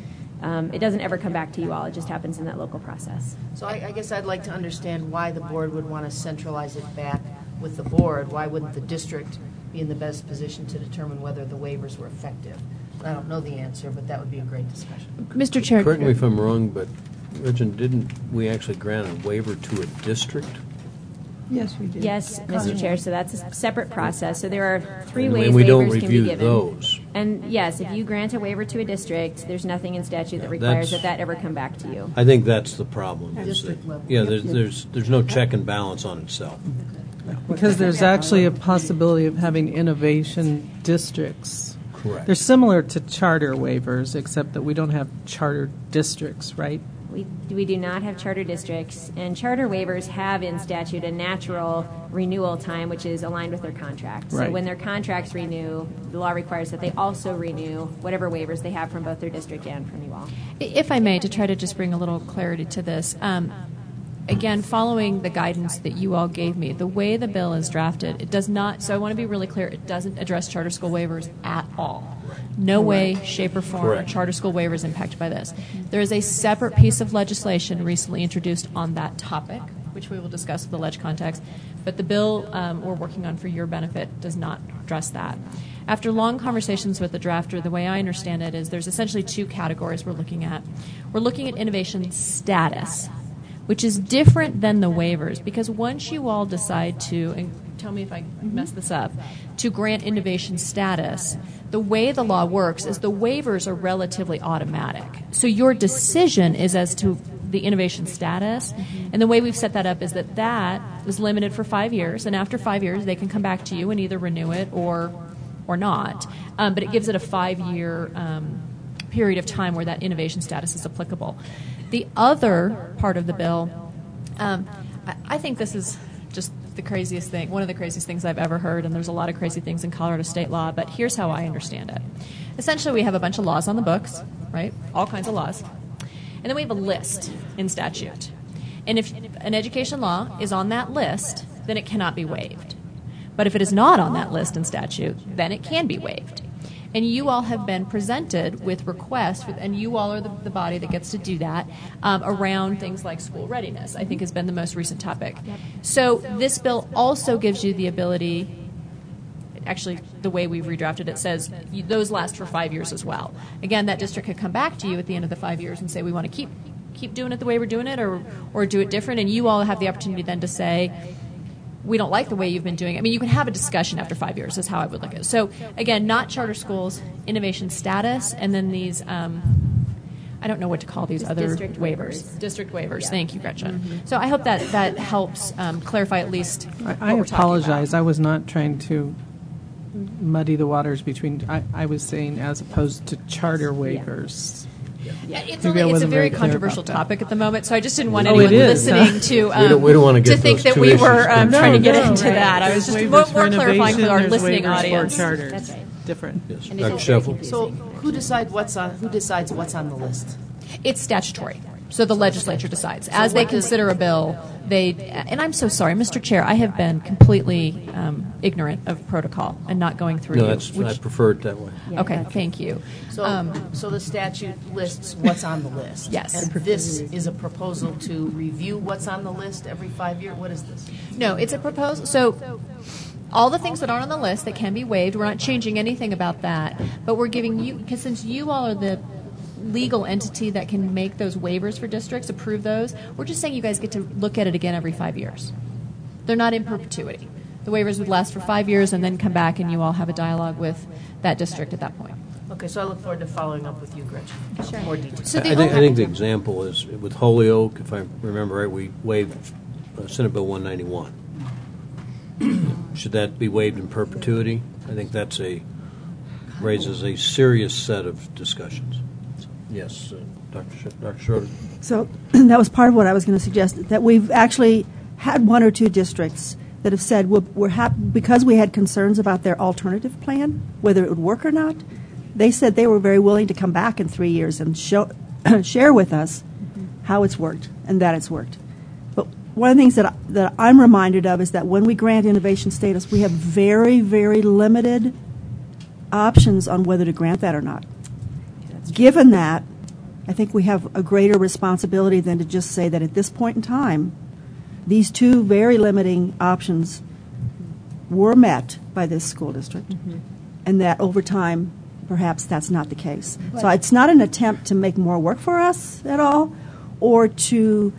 It doesn't ever come back to you all. It just happens in that local process. So I guess I'd like to understand why the board would want to centralize it back with the board. Why wouldn't the district be in the best position to determine whether the waivers were effective? I don't know the answer, but that would be a great discussion. Mr. Chair. Correct me if I'm wrong, but Gretchen, didn't we actually grant a waiver to a district? Yes, we did. Yes, Mr. Chair, so that's a separate process. So there are three And ways we don't waivers can be review given. those. And yes, if you grant a waiver to a district, there's nothing in statute that Yeah, requires that's- that ever come back to you. I think that's the problem. is District that- level. Yeah, there's no check and balance on itself. Because there's actually a possibility of having innovation districts. Correct. They're similar to charter waivers, except that we don't have charter districts, right? We do not have charter districts, and charter waivers have in statute a natural renewal time, which is aligned with their contracts. So Right. when their contracts renew, the law requires that they also renew whatever waivers they have from both their district and from you all. If I may, to try to just bring a little clarity to this, again, following the guidance that you all gave me, the way the bill is drafted, it does not, so I want to be really clear, it doesn't address charter school waivers at all. No way, shape, or form are Correct. charter school waivers impacted by this. There is a separate piece of legislation recently introduced on that topic, which we will discuss with the ledge context, but the bill we're working on for your benefit does not address that. After long conversations with the drafter, the way I understand it is there's essentially two categories we're looking at. We're looking at innovation status, which is different than the waivers, because once you all decide to, and tell me if I mess this up, to grant innovation status, the way the law works is the waivers are relatively automatic. So your decision is as to the innovation status, and the way we've set that up is that that is limited for 5 years, and after 5 years they can come back to you and either renew it or not. But it gives it a 5-year period of time where that innovation status is applicable. The other part of the bill, I think this is just the craziest thing, one of the craziest things I've ever heard, and there's a lot of crazy things in Colorado state law, but here's how I understand it. Essentially, we have a bunch of laws on the books, right? All kinds of laws. And then we have a list in statute. And if an education law is on that list, then it cannot be waived. But if it is not on that list in statute, then it can be waived. And you all have been presented with requests, and you all are the body that gets to do that, around things like school readiness, I think has been the most recent topic. So this bill also gives you the ability, actually the way we've redrafted it says those last for 5 years as well. Again, that district could come back to you at the end of the 5 years and say we want to keep doing it the way we're doing it or do it different, and you all have the opportunity then to say, we don't like the way you've been doing it. I mean, you can have a discussion after 5 years is how I would look at it. So, again, not charter schools, innovation status, and then these, I don't know what to call these Just other district waivers. waivers. District waivers. Yeah. Thank you, Gretchen. So I hope that helps clarify at least what I we're talking apologize. about. I was not trying to muddy the waters between, I was saying as opposed to charter waivers. It's Maybe I a wasn't very very clear controversial about that. topic at the moment, so I just didn't want Oh, anyone it is, listening to We don't wanna get think those that two we issues were confused. trying to get No, into right. that. I was There's just waivers more for clarifying for innovation, our there's listening waivers for audience. charters. That's right. Different. Yes. And it Dr. is very Sheffield? confusing. So who decides what's on the list? It's statutory. So the legislature decides. As they consider a bill, and I'm so sorry, Mr. Chair, I have been completely ignorant of protocol and not going through No, you. I prefer it that way. Okay, thank you. So the statute lists what's on the list. Yes. And this is a proposal to review what's on the list every 5 years? What is this? No, it's a proposal. So all the things that aren't on the list that can be waived, we're not changing anything about that, but we're giving you, because since you all are the legal entity that can make those waivers for districts, approve those, we're just saying you guys get to look at it again every 5 years. They're not in perpetuity. The waivers would last for 5 years and then come back and you all have a dialogue with that district at that point. Okay, so I look forward to following up with you, Gretchen. Sure. More details. So I think the example is with Holyoke, if I remember right, we waived Senate Bill 191. Should that be waived in perpetuity? I think that's raises a serious set of discussions. Yes, Dr. Schroeder. So that was part of what I was going to suggest, that we've actually had one or two districts that have said we're happy because we had concerns about their alternative plan, whether it would work or not. They said they were very willing to come back in 3 years and share with us how it's worked and that it's worked. But one of the things that I'm reminded of is that when we grant innovation status, we have very, very limited options on whether to grant that or not. Given that, I think we have a greater responsibility than to just say that at this point in time, these two very limiting options were met by this school district, and that over time, perhaps that's not the case. So it's not an attempt to make more work for us at all, or to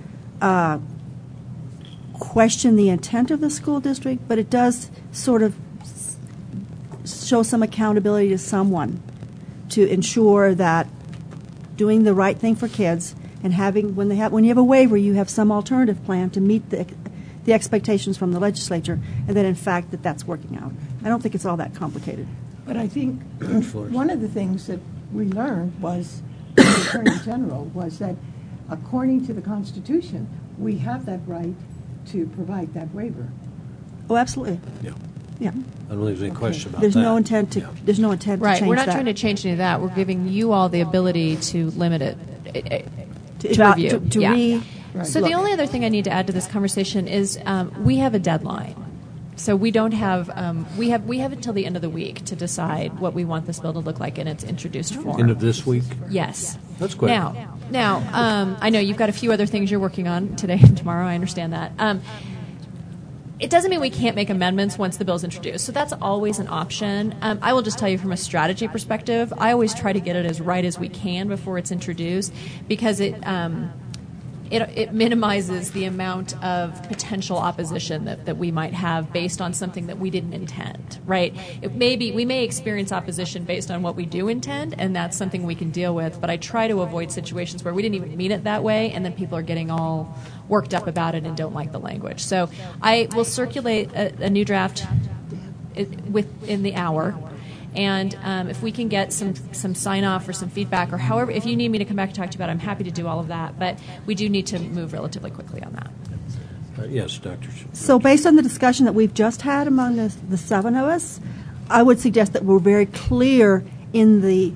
question the intent of the school district, but it does sort of show some accountability to someone to ensure that doing the right thing for kids and when you have a waiver, you have some alternative plan to meet the expectations from the legislature, and that in fact that's working out. I don't think it's all that complicated. But I think one of the things that we learned was, the Attorney General, was that according to the Constitution, we have that right to provide that waiver. Oh, absolutely. Yeah. Yeah. I don't think there's any question about There's that. No intent to. There's no intent to right. change We're not that. trying to change any of that. We're giving you all the ability to limit it. To review. read. Right. So the only other thing I need to add to this conversation is we have a deadline. So we don't have we have until the end of the week to decide what we want this bill to look like in its introduced form. End of this week? Yes. That's quick. Now, I know you've got a few other things you're working on today and tomorrow. I understand that. It doesn't mean we can't make amendments once the bill's introduced. So that's always an option. I will just tell you from a strategy perspective, I always try to get it as right as we can before it's introduced, because it minimizes the amount of potential opposition that we might have based on something that we didn't intend, right? We may experience opposition based on what we do intend, and that's something we can deal with, but I try to avoid situations where we didn't even mean it that way, and then people are getting all worked up about it and don't like the language. So I will circulate a new draft within the hour. And if we can get some sign-off or some feedback, or however, if you need me to come back and talk to you about it, I'm happy to do all of that. But we do need to move relatively quickly on that. Yes, Dr. So based on the discussion that we've just had among the seven of us, I would suggest that we're very clear in the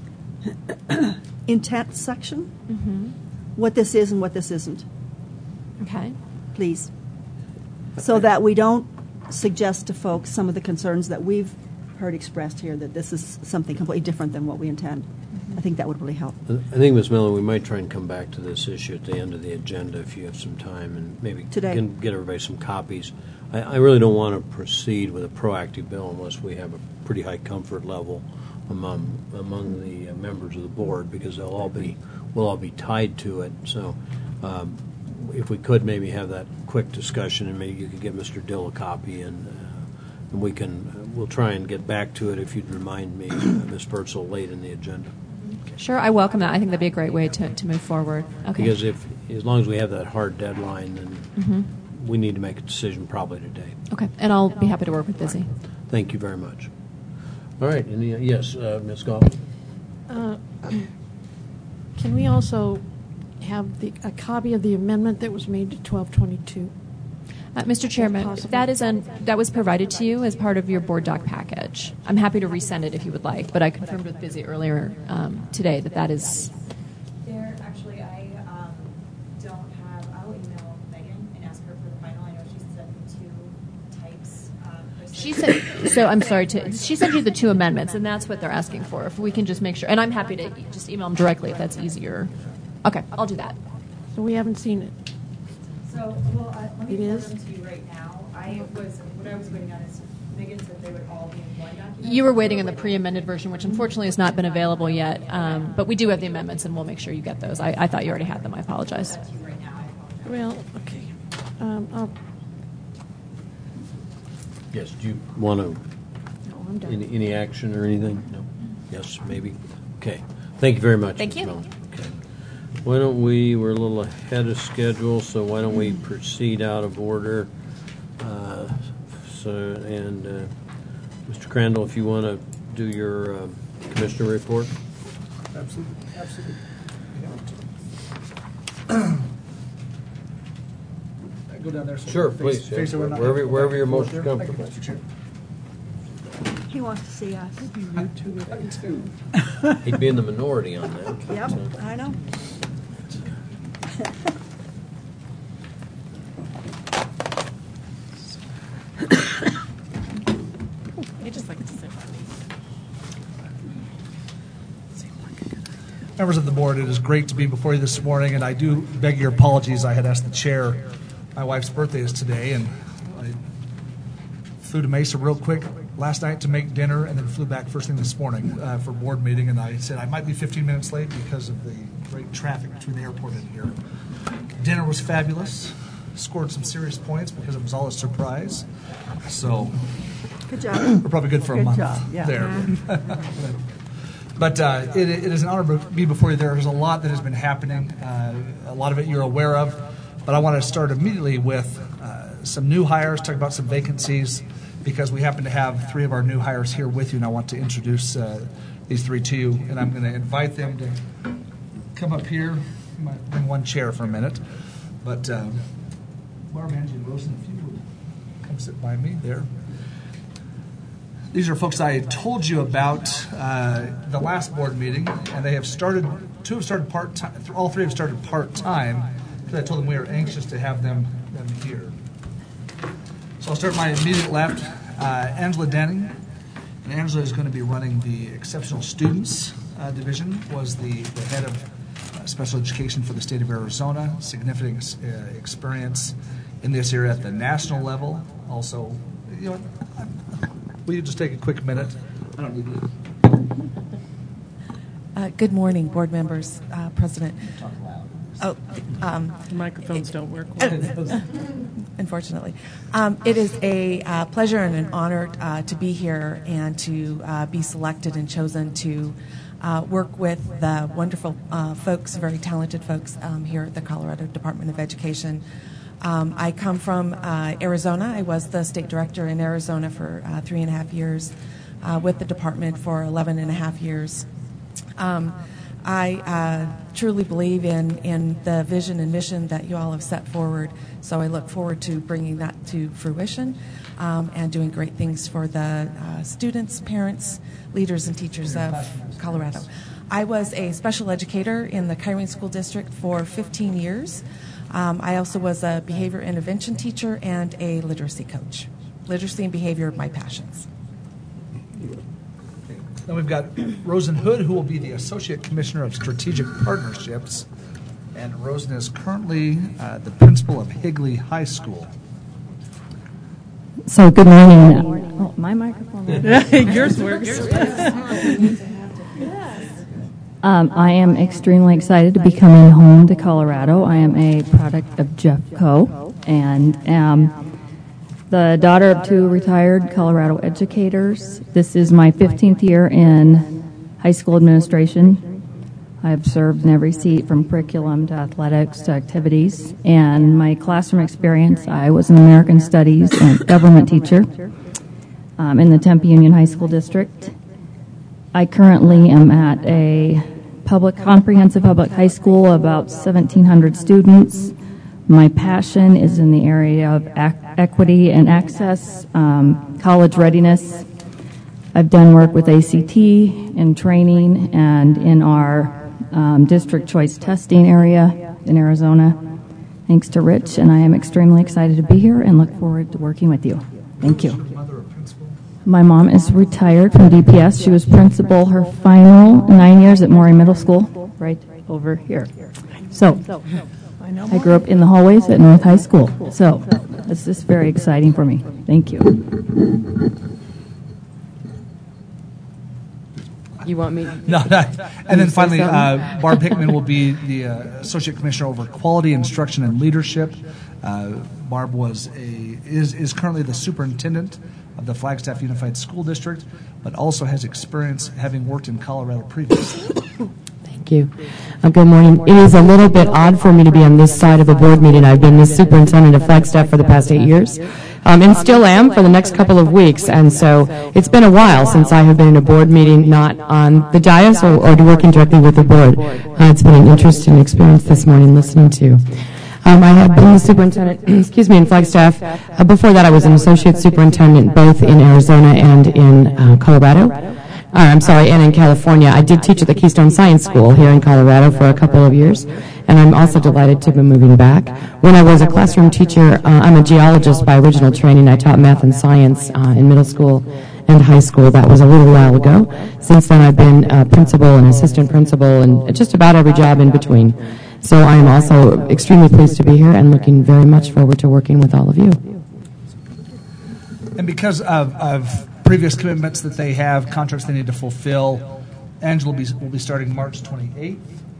intent section what this is and what this isn't. Okay. Please. So that we don't suggest to folks some of the concerns that we've heard expressed here, that this is something completely different than what we intend. I think that would really help. I think, Ms. Miller, we might try and come back to this issue at the end of the agenda if you have some time, and maybe Today. Get everybody some copies. I really don't want to proceed with a proactive bill unless we have a pretty high comfort level among the members of the board, because we'll all be tied to it. So if we could maybe have that quick discussion, and maybe you could give Mr. Dill a copy, and we'll try and get back to it if you'd remind me, Ms. Birdsall, late in the agenda. Sure, I welcome that. I think that'd be a great way to move forward. Okay. Because as long as we have that hard deadline, then we need to make a decision probably today. Okay, and I'll be happy to work with Busy. Thank you very much. All right, yes, Ms. Goff. Can we also have a copy of the amendment that was made to 1222? Mr. Chairman, that was provided to you as part of your board doc package. I'm happy to resend it if you would like, but I confirmed with Busy earlier today that is. There, actually, I she said, so I'm sorry, she sent you the 2 amendments, and that's what they're asking for. If we can just make sure, and I'm happy to just email them directly if that's easier. Okay, I'll do that. So we haven't seen it. So, well, let me It forward is? them to you right now. What I was waiting on is Megan said they would all be in one document. You were waiting on the pre-amended version, which unfortunately has not been available yet, but we do have the amendments, and we'll make sure you get those. I thought you already had them. I apologize. Well, okay. Yes, do you want to, No, I'm done. any action or anything? No? Yes, maybe? Okay. Thank you very much. Thank you. Ms. Miller. Okay. Why don't we're a little ahead of schedule, so why don't we proceed out of order? Mr. Crandall, if you want to do your commissioner report. Absolutely. Go down there. So Sure, face- please. face Yeah, it, we're not- wherever you're most Thank you, comfortable. Mr. Chair. He wants to see us. He'd be in the minority on that. Yep, So. I know. You just like to sit. Members of the board, it is great to be before you this morning, and I do beg your apologies. I had asked the chair. My wife's birthday is today, and I flew to Mesa real quick last night to make dinner, and then flew back first thing this morning for board meeting. And I said I might be 15 minutes late because of the great traffic between the airport and here. Dinner was fabulous. Scored some serious points because it was all a surprise. So Good job. we're probably good for a Good month job, yeah. there. But it is an honor to be before you. There's a lot that has been happening. A lot of it you're aware of. But I want to start immediately with some new hires, talk about some vacancies, because we happen to have 3 of our new hires here with you, and I want to introduce these 3 to you. And I'm going to invite them to come up here. You might bring one chair for a minute. But Barb, Angie, and Rosen, if you would come sit by me there. These are folks I had told you about the last board meeting, and they have started. 2 have started part-time. All 3 have started part-time because I told them we are anxious to have them here. So I'll start my immediate left. Angela Denning, and Angela is going to be running the Exceptional Students Division. Was the head of special education for the state of Arizona. Significant experience in this area at the national level. Also, you know. Will you just take a quick minute? I don't need to. Good morning, board members, President. Talk loud. Oh, The microphones don't work well. unfortunately. It is a pleasure and an honor to be here and to be selected and chosen to work with the wonderful folks, very talented folks here at the Colorado Department of Education. I come from Arizona. I was the state director in Arizona for 3.5 years, with the department for 11.5 years. I truly believe in the vision and mission that you all have set forward, so I look forward to bringing that to fruition and doing great things for the students, parents, leaders, and teachers of Colorado. I was a special educator in the Kyrene School District for 15 years. I also was a behavior intervention teacher and a literacy coach. Literacy and behavior are my passions. Then we've got Rosen Hood, who will be the Associate Commissioner of Strategic Partnerships. And Rosen is currently the principal of Higley High School. So, good morning. Oh, my microphone. Yours works. I am extremely excited to be coming home to Colorado. I am a product of Jeffco and am the daughter of 2 retired Colorado educators. This is my 15th year in high school administration. I have served in every seat from curriculum to athletics to activities. And my classroom experience, I was an American Studies and government teacher in the Tempe Union High School District. I currently am at a comprehensive public high school, about 1,700 students. My passion is in the area of equity and access, college readiness. I've done work with ACT in training and in our district choice testing area in Arizona. Thanks to Rich, and I am extremely excited to be here and look forward to working with you. Thank you. Mother of Principal My mom is retired from DPS. She was principal her final 9 years at Morey Middle School, right over here. So I grew up in the hallways at North High School. So this is very exciting for me. Thank you. You want me? No. And then finally, Barb Hickman will be the Associate Commissioner over Quality, Instruction, and Leadership. Barb is currently the Superintendent of the Flagstaff Unified School District, but also has experience having worked in Colorado previously. Thank you. Good morning. It is a little bit odd for me to be on this side of a board meeting. I've been the superintendent of Flagstaff for the past 8 years, and still am for the next couple of weeks. And so it's been a while since I have been in a board meeting not on the dais or working directly with the board. It's been an interesting experience this morning listening to. I have been the superintendent, in Flagstaff. Before that, I was an associate superintendent both in Arizona and in Colorado. And in California. I did teach at the Keystone Science School here in Colorado for a couple of years, and I'm also delighted to be moving back. When I was a classroom teacher, I'm a geologist by original training. I taught math and science in middle school and high school. That was a little while ago. Since then, I've been principal and assistant principal and just about every job in between. So I am also extremely pleased to be here and looking very much forward to working with all of you. And because of previous commitments that they have, contracts they need to fulfill, Angela will be starting March 28th.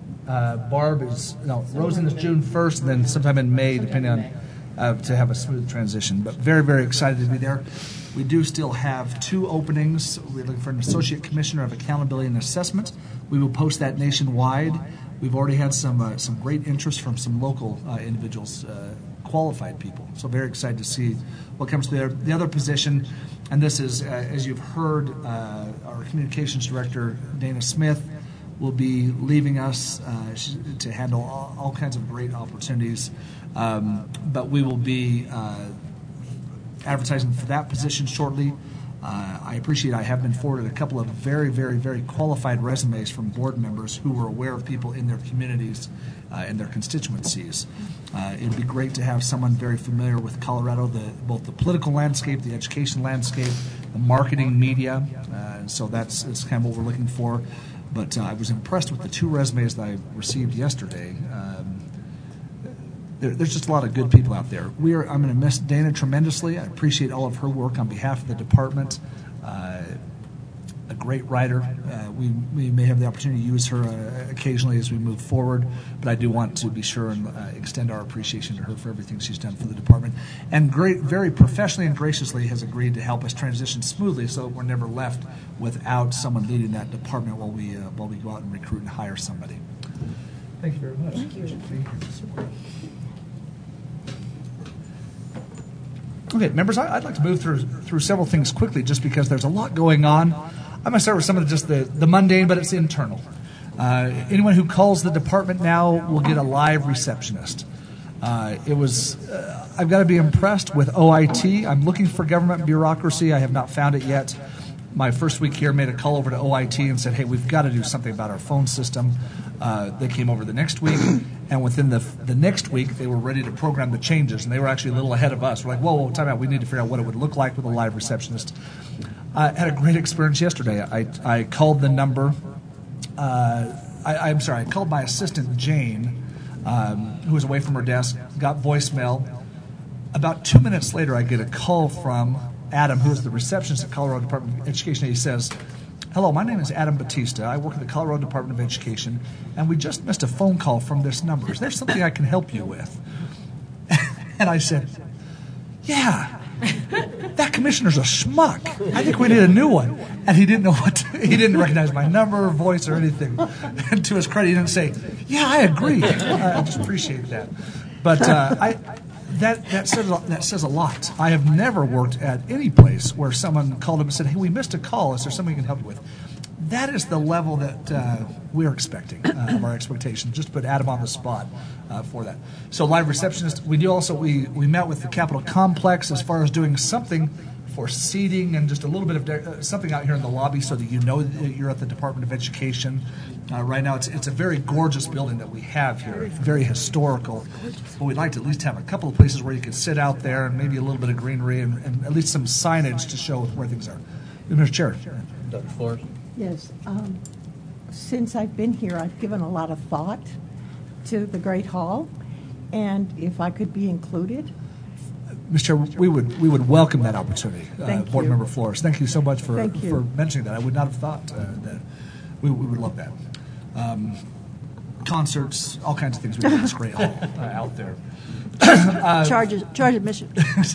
Rosen is June 1st, and then sometime in May, depending on to have a smooth transition. But very, very excited to be there. We do still have 2 openings. We're looking for an Associate Commissioner of Accountability and Assessment. We will post that nationwide. We've already had some great interest from some local individuals, qualified people. So very excited to see what comes to there. The other position, and this is, as you've heard, our Communications Director, Dana Smith, will be leaving us to handle all kinds of great opportunities. But we will be advertising for that position shortly. I appreciate I have been forwarded a couple of very, very, very qualified resumes from board members who were aware of people in their communities and their constituencies. It would be great to have someone very familiar with Colorado, both the political landscape, the education landscape, the marketing media. So that's kind of what we're looking for. But I was impressed with the 2 resumes that I received yesterday. There's just a lot of good people out there. I'm going to miss Dana tremendously. I appreciate all of her work on behalf of the department. A great writer. We may have the opportunity to use her occasionally as we move forward, but I do want to be sure and extend our appreciation to her for everything she's done for the department. And very professionally and graciously has agreed to help us transition smoothly so that we're never left without someone leading that department while we go out and recruit and hire somebody. Thank you very much. Thank you. Okay, members, I'd like to move through several things quickly just because there's a lot going on. I'm going to start with some of the mundane, but it's internal. Anyone who calls the department now will get a live receptionist. I've got to be impressed with OIT. I'm looking for government bureaucracy. I have not found it yet. My first week here made a call over to OIT and said, hey, we've got to do something about our phone system. They came over the next week, and within the next week, they were ready to program the changes, and they were actually a little ahead of us. We're like, whoa, time out. We need to figure out what it would look like with a live receptionist. I had a great experience yesterday. I called the number. I called my assistant, Jane, who was away from her desk, got voicemail. About 2 minutes later, I get a call from Adam, who is the receptionist at Colorado Department of Education. He says, hello, my name is Adam Batista. I work at the Colorado Department of Education, and we just missed a phone call from this number. Is there something I can help you with? And I said, yeah, that commissioner's a schmuck. I think we need a new one. And he didn't know he didn't recognize my number or voice or anything. And to his credit, he didn't say, yeah, I agree. I just appreciate that. But that says a lot. I have never worked at any place where someone called up and said, hey, we missed a call. Is there something we can help you with? That is the level that we're expecting, of our expectations, just to put Adam on the spot for that. So live receptionist, we met with the Capitol Complex as far as doing something for seating and just a little bit of something out here in the lobby so that you know that you're at the Department of Education. Right now, it's a very gorgeous building that we have here, very historical. But we'd like to at least have a couple of places where you could sit out there and maybe a little bit of greenery and at least some signage to show where things are. Mr. Chair. Dr. Flores? Yes. Since I've been here, I've given a lot of thought to the Great Hall, and if I could be included. Mr. Chair, we would welcome that opportunity. Board you. Member Flores, thank you so much for Thank you. mentioning that. I would not have thought that. We would love that. Concerts, all kinds of things we do in this Great Hall out there. Charge admission.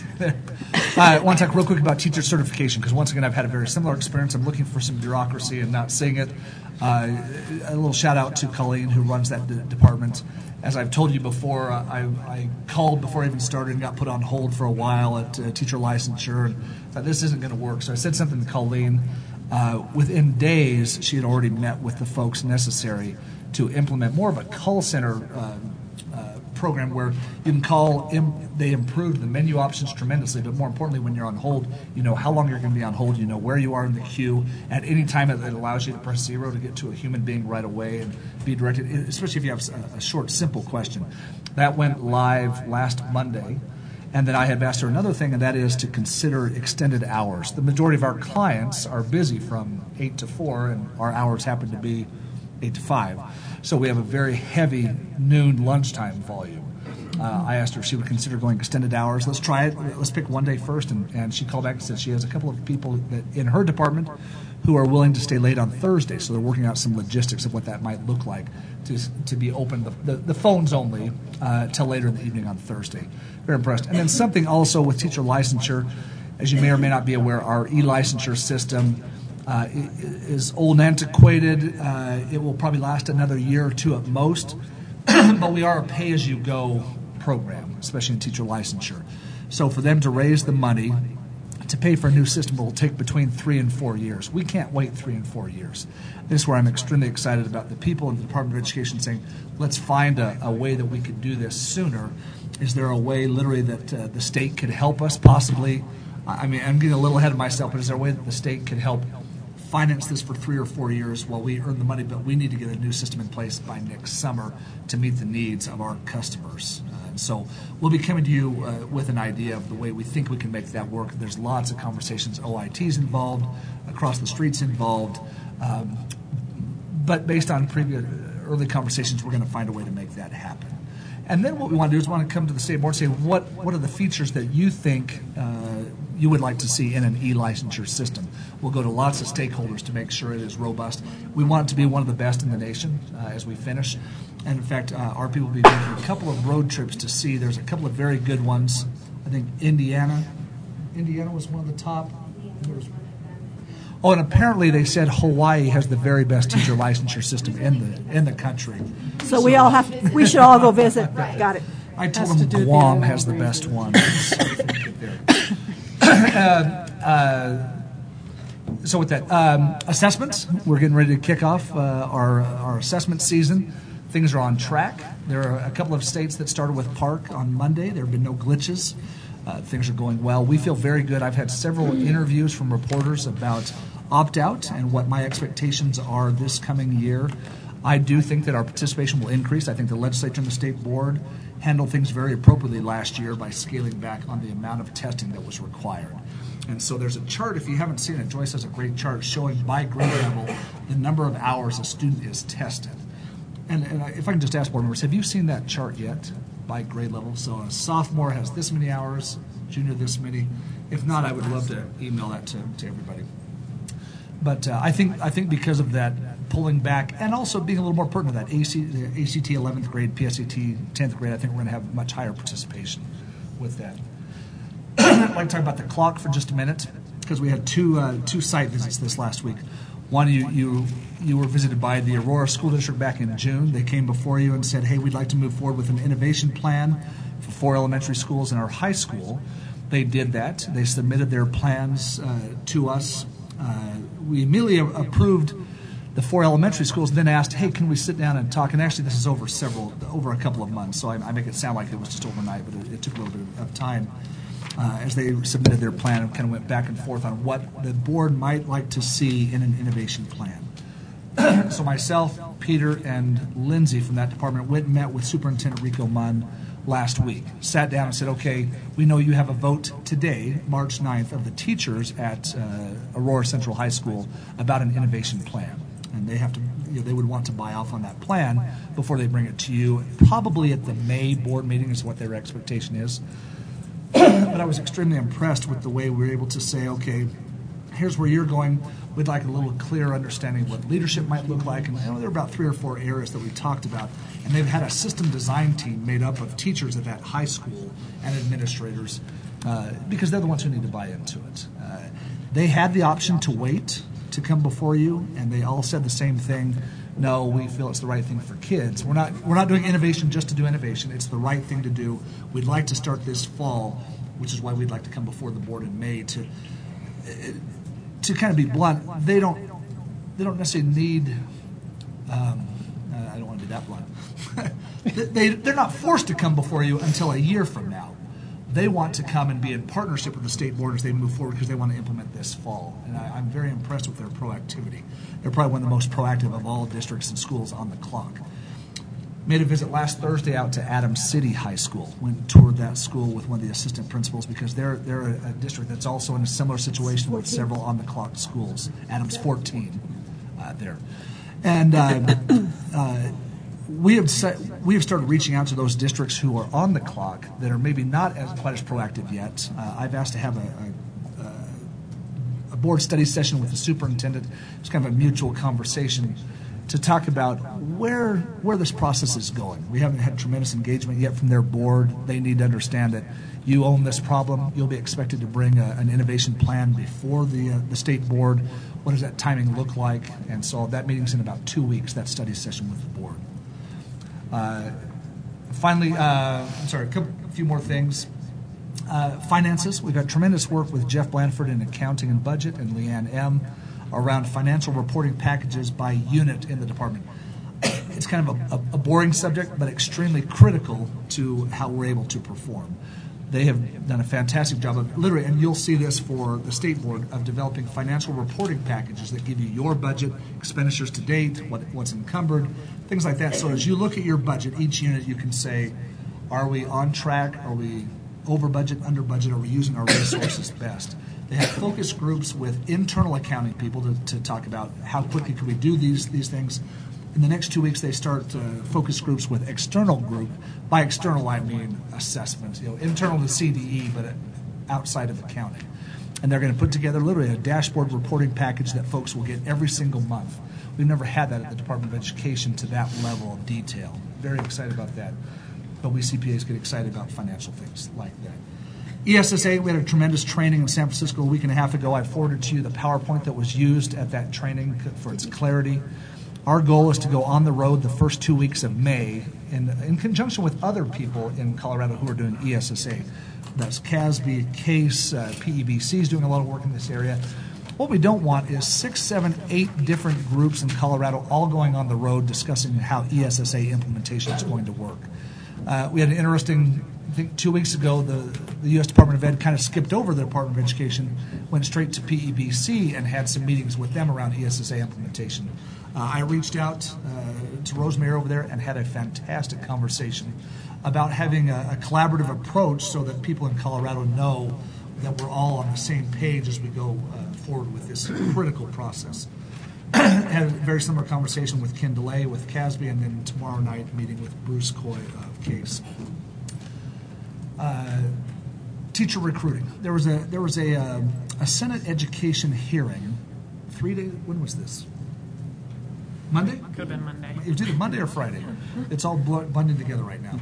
I want to talk real quick about teacher certification because once again I've had a very similar experience. I'm looking for some bureaucracy and not seeing it. A little shout out to Colleen who runs that department. As I've told you before, I called before I even started and got put on hold for a while at teacher licensure and thought this isn't going to work. So I said something to Colleen. Within days, she had already met with the folks necessary to implement more of a call center program where you can call. They improved the menu options tremendously, but more importantly, when you're on hold, you know how long you're going to be on hold. You know where you are in the queue. At any time, it allows you to press 0 to get to a human being right away and be directed, especially if you have a short, simple question. That went live last Monday. And then I have asked her another thing, and that is to consider extended hours. The majority of our clients are busy from 8 to 4, and our hours happen to be 8 to 5. So we have a very heavy noon lunchtime volume. I asked her if she would consider going extended hours. Let's try it. Let's pick one day first. And she called back and said she has a couple of people that in her department who are willing to stay late on Thursday. So they're working out some logistics of what that might look like to be open, the phones only, till later in the evening on Thursday. Very impressed. And then something also with teacher licensure, as you may or may not be aware, our e-licensure system is old and antiquated. It will probably last another year or two at most, but we are a pay-as-you-go program, especially in teacher licensure. So for them to raise the money to pay for a new system will take between 3 and 4 years. We can't wait 3 and 4 years. This is where I'm extremely excited about the people in the Department of Education saying, let's find a way that we could do this sooner. Is there a way literally that the state could help us possibly? I mean, I'm getting a little ahead of myself, but is there a way that the state could help finance this for 3 or 4 years while we earn the money, but we need to get a new system in place by next summer to meet the needs of our customers. So we'll be coming to you with an idea of the way we think we can make that work. There's lots of conversations. OIT's involved, across the street's involved. But based on previous early conversations, we're going to find a way to make that happen. And then what we want to do is we want to come to the state board and say, what are the features that you think you would like to see in an e-licensure system? We'll go to lots of stakeholders to make sure it is robust. We want it to be one of the best in the nation as we finish. And in fact, our people will be making a couple of road trips to see. There's a couple of very good ones. I think Indiana was one of the top. Oh, and apparently they said Hawaii has the very best teacher licensure system in the country. So we should all go visit. Got it. I told them Guam has the best one. So with that, assessments, we're getting ready to kick off our assessment season. Things are on track. There are a couple of states that started with PARC on Monday. There have been no glitches. Things are going well. We feel very good. I've had several interviews from reporters about opt-out and what my expectations are this coming year. I do think that our participation will increase. I think the legislature and the state board handled things very appropriately last year by scaling back on the amount of testing that was required. And so there's a chart, if you haven't seen it, Joyce has a great chart showing by grade level the number of hours a student is tested. And if I can just ask board members, have you seen that chart yet by grade level? So a sophomore has this many hours, junior this many. If not, I would love to email that to everybody. But I think because of that pulling back and also being a little more pertinent to that the ACT 11th grade, PSAT 10th grade, I think we're going to have much higher participation with that. I'd like to talk about the clock for just a minute because we had two site visits this last week. One, you were visited by the Aurora School District back in June. They came before you and said, hey, we'd like to move forward with an innovation plan for 4 elementary schools and our high school. They did that. They submitted their plans to us. We immediately approved the 4 elementary schools, then asked, hey, can we sit down and talk? And actually, this is over a couple of months, so I make it sound like it was just overnight, but it took a little bit of time. as they submitted their plan and kind of went back and forth on what the board might like to see in an innovation plan. So myself, Peter, and Lindsay from that department went and met with Superintendent Rico Munn last week. Sat down and said, okay, we know you have a vote today, March 9th, of the teachers at Aurora Central High School about an innovation plan. And they have to, they would want to buy off on that plan before they bring it to you. Probably at the May board meeting is what their expectation is. But I was extremely impressed with the way we were able to say, okay, here's where you're going. We'd like a little clearer understanding of what leadership might look like. And there were about 3 or 4 areas that we talked about. And they've had a system design team made up of teachers at that high school and administrators because they're the ones who need to buy into it. They had the option to wait to come before you, and they all said the same thing. No, we feel it's the right thing for kids. We're not doing innovation just to do innovation. It's the right thing to do. We'd like to start this fall, which is why we'd like to come before the board in May to kind of be blunt. They don't necessarily need. I don't want to be that blunt. They're not forced to come before you until a year from now. They want to come and be in partnership with the state board as they move forward because they want to implement this fall. And I'm very impressed with their proactivity. They're probably one of the most proactive of all districts and schools on the clock. Made a visit last Thursday out to Adams City High School. Went and toured that school with one of the assistant principals because they're a district that's also in a similar situation with several on-the-clock schools. Adams 14 there. And we have started reaching out to those districts who are on the clock that are maybe not quite as proactive yet. I've asked to have a board study session with the superintendent. It's kind of a mutual conversation to talk about where this process is going. We haven't had tremendous engagement yet from their board. They need to understand that you own this problem. You'll be expected to bring an innovation plan before the state board. What does that timing look like? And so that meeting's in about 2 weeks, that study session with the board. Finally, a few more things. Finances. We've had tremendous work with Jeff Blanford in accounting and budget and Leanne M. around financial reporting packages by unit in the department. It's kind of a boring subject, but extremely critical to how we're able to perform. They have done a fantastic job of literally, and you'll see this for the state board, of developing financial reporting packages that give you your budget, expenditures to date, what's encumbered, things like that. So as you look at your budget, each unit, you can say, are we on track? Are we over budget, under budget? Are we using our resources best? They have focus groups with internal accounting people to talk about how quickly can we do these things. In the next 2 weeks, they start focus groups with external group. By external, I mean assessments. Internal to CDE, but outside of accounting. And they're going to put together literally a dashboard reporting package that folks will get every single month. We've never had that at the Department of Education to that level of detail. Very excited about that. But we CPAs get excited about financial things like that. ESSA, we had a tremendous training in San Francisco a week and a half ago. I forwarded to you the PowerPoint that was used at that training for its clarity. Our goal is to go on the road the first 2 weeks of May in conjunction with other people in Colorado who are doing ESSA. That's CASB, CASE, PEBC is doing a lot of work in this area. What we don't want is 6, 7, 8 different groups in Colorado all going on the road discussing how ESSA implementation is going to work. We had an interesting, I think 2 weeks ago, the U.S. Department of Ed kind of skipped over the Department of Education, went straight to PEBC and had some meetings with them around ESSA implementation. I reached out to Rosemary over there and had a fantastic conversation about having a collaborative approach so that people in Colorado know that we're all on the same page as we go forward with this critical process. Had a very similar conversation with Ken DeLay with CASB, and then tomorrow night meeting with Bruce Coy of CASE. Teacher recruiting. There was a Senate education hearing 3 days. When was this? Monday? Could have been Monday. It was either Monday or Friday. It's all blended together right now.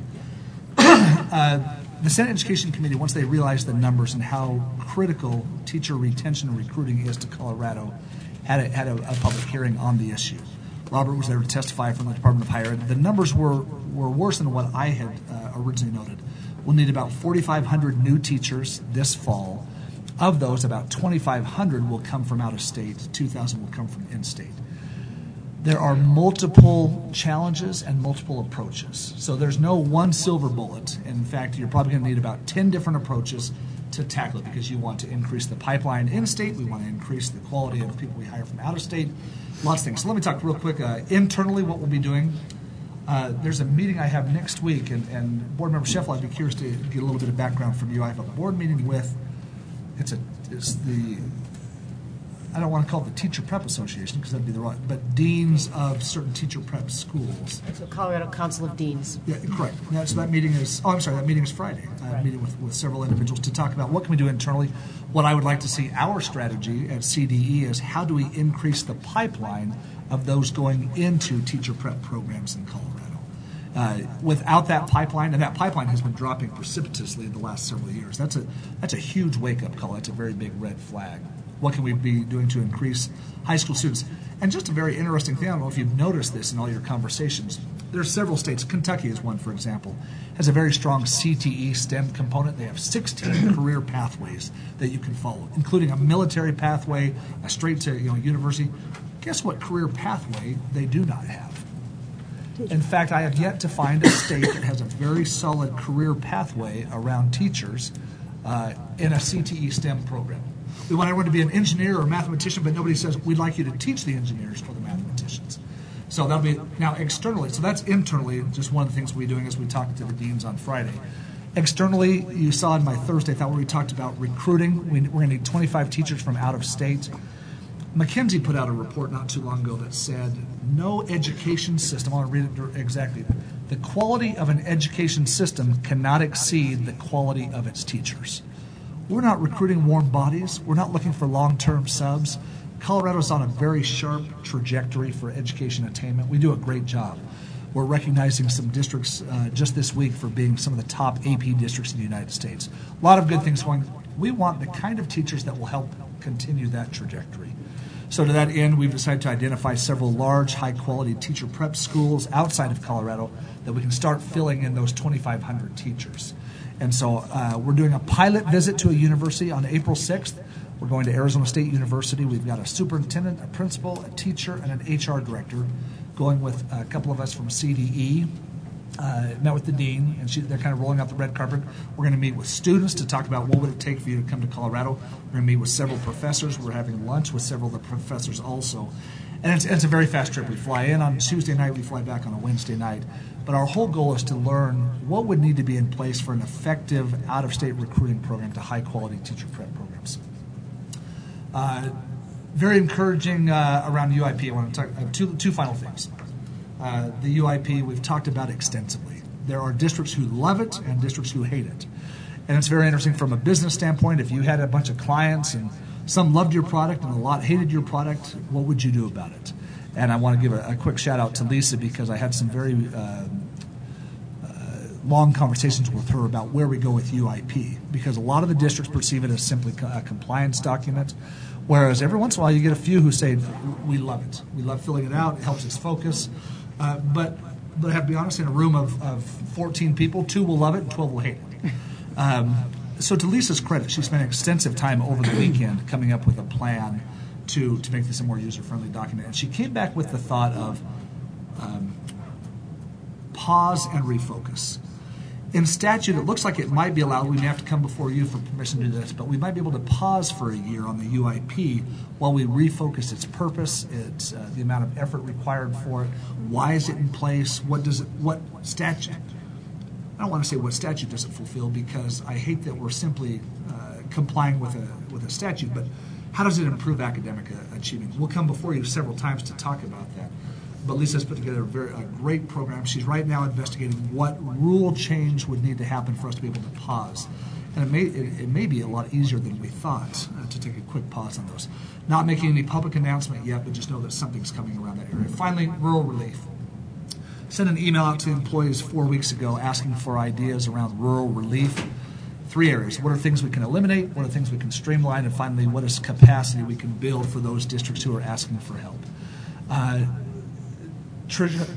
The Senate Education Committee, once they realized the numbers and how critical teacher retention and recruiting is to Colorado, had a public hearing on the issue. Robert was there to testify from the Department of Higher Ed. The numbers were worse than what I had originally noted. We'll need about 4,500 new teachers this fall. Of those, about 2,500 will come from out of state. 2,000 will come from in-state. There are multiple challenges and multiple approaches. So there's no one silver bullet. In fact, you're probably going to need about 10 different approaches to tackle it because you want to increase the pipeline in-state. We want to increase the quality of people we hire from out of state. Lots of things. So let me talk real quick internally what we'll be doing. There's a meeting I have next week, and Board Member Sheffel, I'd be curious to get a little bit of background from you. I have a board meeting with, I don't want to call it the Teacher Prep Association because that'd be the wrong, but deans of certain teacher prep schools. So Colorado Council of Deans. Yeah, correct. Yeah, so that meeting is, that meeting is Friday. Meeting with several individuals to talk about what can we do internally. What I would like to see our strategy at CDE is how do we increase the pipeline of those going into teacher prep programs in Colorado. Without that pipeline, and that pipeline has been dropping precipitously in the last several years, that's a huge wake-up call. That's a very big red flag. What can we be doing to increase high school students? And just a very interesting thing, I don't know if you've noticed this in all your conversations, there are several states, Kentucky is one, for example, has a very strong CTE STEM component. They have 16 career pathways that you can follow, including a military pathway, a straight to university. Guess what career pathway they do not have? In fact, I have yet to find a state that has a very solid career pathway around teachers in a CTE STEM program. We want everyone to be an engineer or a mathematician, but nobody says we'd like you to teach the engineers for the mathematicians. So that'll be now externally. So that's internally. Just one of the things we're doing as we talked to the deans on Friday. Externally, you saw in my Thursday thought where we talked about recruiting. We're going to need 25 teachers from out of state. McKinsey put out a report not too long ago that said no education system, I want to read it exactly, the quality of an education system cannot exceed the quality of its teachers. We're not recruiting warm bodies. We're not looking for long-term subs. Colorado's on a very sharp trajectory for education attainment. We do a great job. We're recognizing some districts just this week for being some of the top AP districts in the United States. A lot of good things going. We want the kind of teachers that will help continue that trajectory. So to that end, we've decided to identify several large, high-quality teacher prep schools outside of Colorado that we can start filling in those 2,500 teachers. And so we're doing a pilot visit to a university on April 6th. We're going to Arizona State University. We've got a superintendent, a principal, a teacher, and an HR director going with a couple of us from CDE. Met with the dean, and they're kind of rolling out the red carpet. We're going to meet with students to talk about what would it take for you to come to Colorado. We're going to meet with several professors. We're having lunch with several of the professors also. And it's a very fast trip. We fly in on Tuesday night. We fly back on a Wednesday night. But our whole goal is to learn what would need to be in place for an effective out-of-state recruiting program to high-quality teacher prep programs. Very encouraging around UIP. I want to talk two final things. The UIP we've talked about extensively. There are districts who love it and districts who hate it. And it's very interesting from a business standpoint. If you had a bunch of clients and some loved your product and a lot hated your product, what would you do about it? And I want to give a quick shout out to Lisa because I had some very long conversations with her about where we go with UIP, because a lot of the districts perceive it as simply a compliance document, whereas every once in a while you get a few who say, we love it. We love filling it out. It helps us focus. But I have to be honest, in a room of 14 people, 2 will love it and 12 will hate it. So to Lisa's credit, she spent extensive time over the weekend coming up with a plan to make this a more user-friendly document. And she came back with the thought of pause and refocus. In statute, it looks like it might be allowed. We may have to come before you for permission to do this, but we might be able to pause for a year on the UIP while we refocus its purpose, its the amount of effort required for it. Why is it in place? What statute? I don't want to say what statute does it fulfill, because I hate that we're simply complying with a statute, but how does it improve academic achievement? We'll come before you several times to talk about that. But Lisa's put together a great program. She's right now investigating what rule change would need to happen for us to be able to pause. And it may be a lot easier than we thought to take a quick pause on those. Not making any public announcement yet, but just know that something's coming around that area. Finally, rural relief. Sent an email out to employees 4 weeks ago asking for ideas around rural relief. 3 areas. What are things we can eliminate? What are things we can streamline? And finally, what is capacity we can build for those districts who are asking for help? Tricia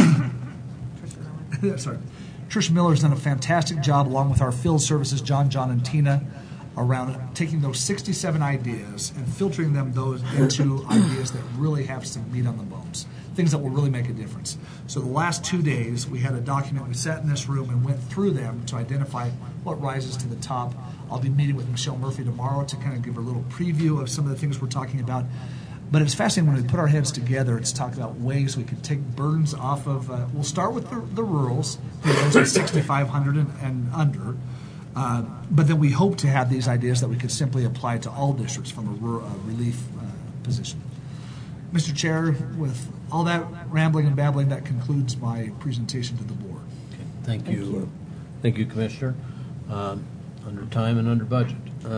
Miller's done a fantastic job, along with our field services, John, and Tina, around taking those 67 ideas and filtering them into ideas that really have some meat on the bones. things that will really make a difference. So the last 2 days, we had a document. We sat in this room and went through them to identify what rises to the top. I'll be meeting with Michelle Murphy tomorrow to kind of give her a little preview of some of the things we're talking about. But it's fascinating when we put our heads together. It's talking about ways we could take burdens off of. We'll start with the rurals, those with 6,500 and under. But then we hope to have these ideas that we could simply apply to all districts from a relief position. Mr. Chair, with all that rambling and babbling, that concludes my presentation to the board. Okay. Thank you. Thank you, Commissioner. Under time and under budget.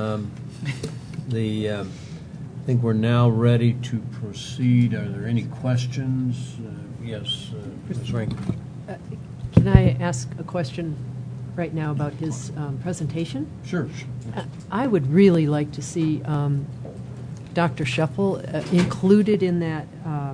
I think we're now ready to proceed. Are there any questions? Yes, Ms. Rankin. Can I ask a question right now about his presentation? Sure. I would really like to see Dr. Scheffel included in that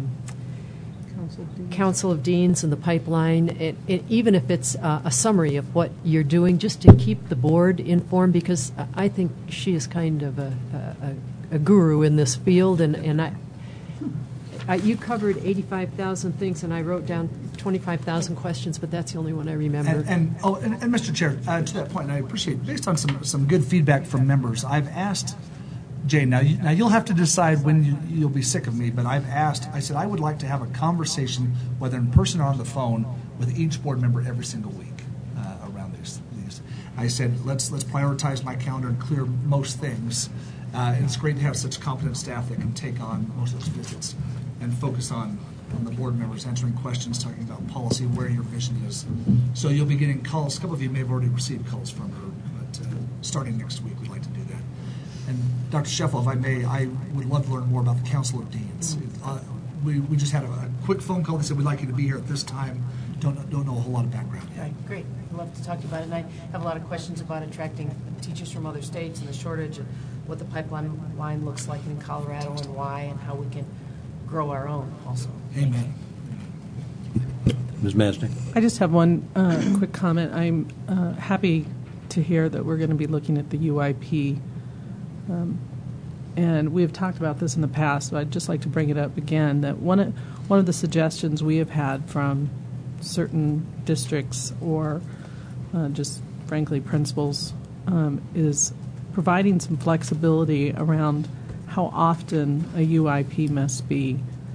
Council of Deans and the pipeline, even if it's a summary of what you're doing, just to keep the board informed, because I think she is kind of a guru in this field, and you covered 85,000 things, and I wrote down 25,000 questions, but that's the only one I remember. And Mr. Chair, to that point, and I appreciate, based on some good feedback from members, I've asked Jay, now you'll have to decide when you'll be sick of me, but I said I would like to have a conversation, whether in person or on the phone, with each board member every single week around these. I said, let's prioritize my calendar and clear most things. And it's great to have such competent staff that can take on most of those visits and focus on the board members answering questions, talking about policy, where your vision is. So you'll be getting calls. A couple of you may have already received calls from her, but starting next week, we'd like to do that. And Dr. Scheffel, if I may, I would love to learn more about the Council of Deans. We just had a quick phone call. They said, we'd like you to be here at this time. Don't know a whole lot of background. Okay, great. I'd love to talk to you about it. And I have a lot of questions about attracting teachers from other states and the shortage and what the pipeline looks like in Colorado and why, and how we can grow our own also. Amen. Ms. Masnick? I just have one quick comment. I'm happy to hear that we're going to be looking at the UIP. And we have talked about this in the past, but I'd just like to bring it up again, that one of the suggestions we have had from certain districts or just frankly principals is providing some flexibility around how often a UIP must be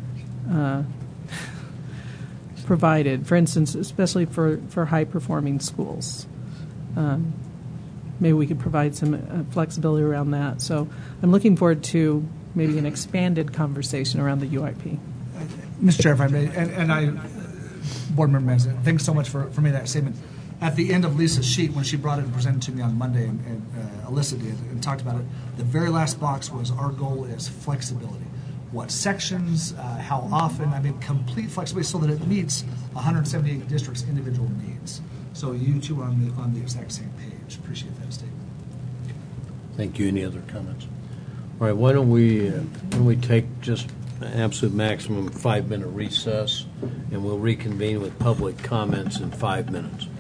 provided. For instance, especially for high-performing schools. Maybe we could provide some flexibility around that. So I'm looking forward to maybe an expanded conversation around the UIP. Mr. Chair, if I may, and I, Board Member Manson, thanks so much for making that statement. At the end of Lisa's sheet, when she brought it and presented to me on Monday, and Alyssa did, and talked about it, the very last box was our goal is flexibility. What sections, how often, complete flexibility so that it meets 178 districts' individual needs. So you two are on the exact same page. Appreciate that statement. Thank you. Any other comments? All right, why don't we take just an absolute maximum 5-minute recess, and we'll reconvene with public comments in 5 minutes.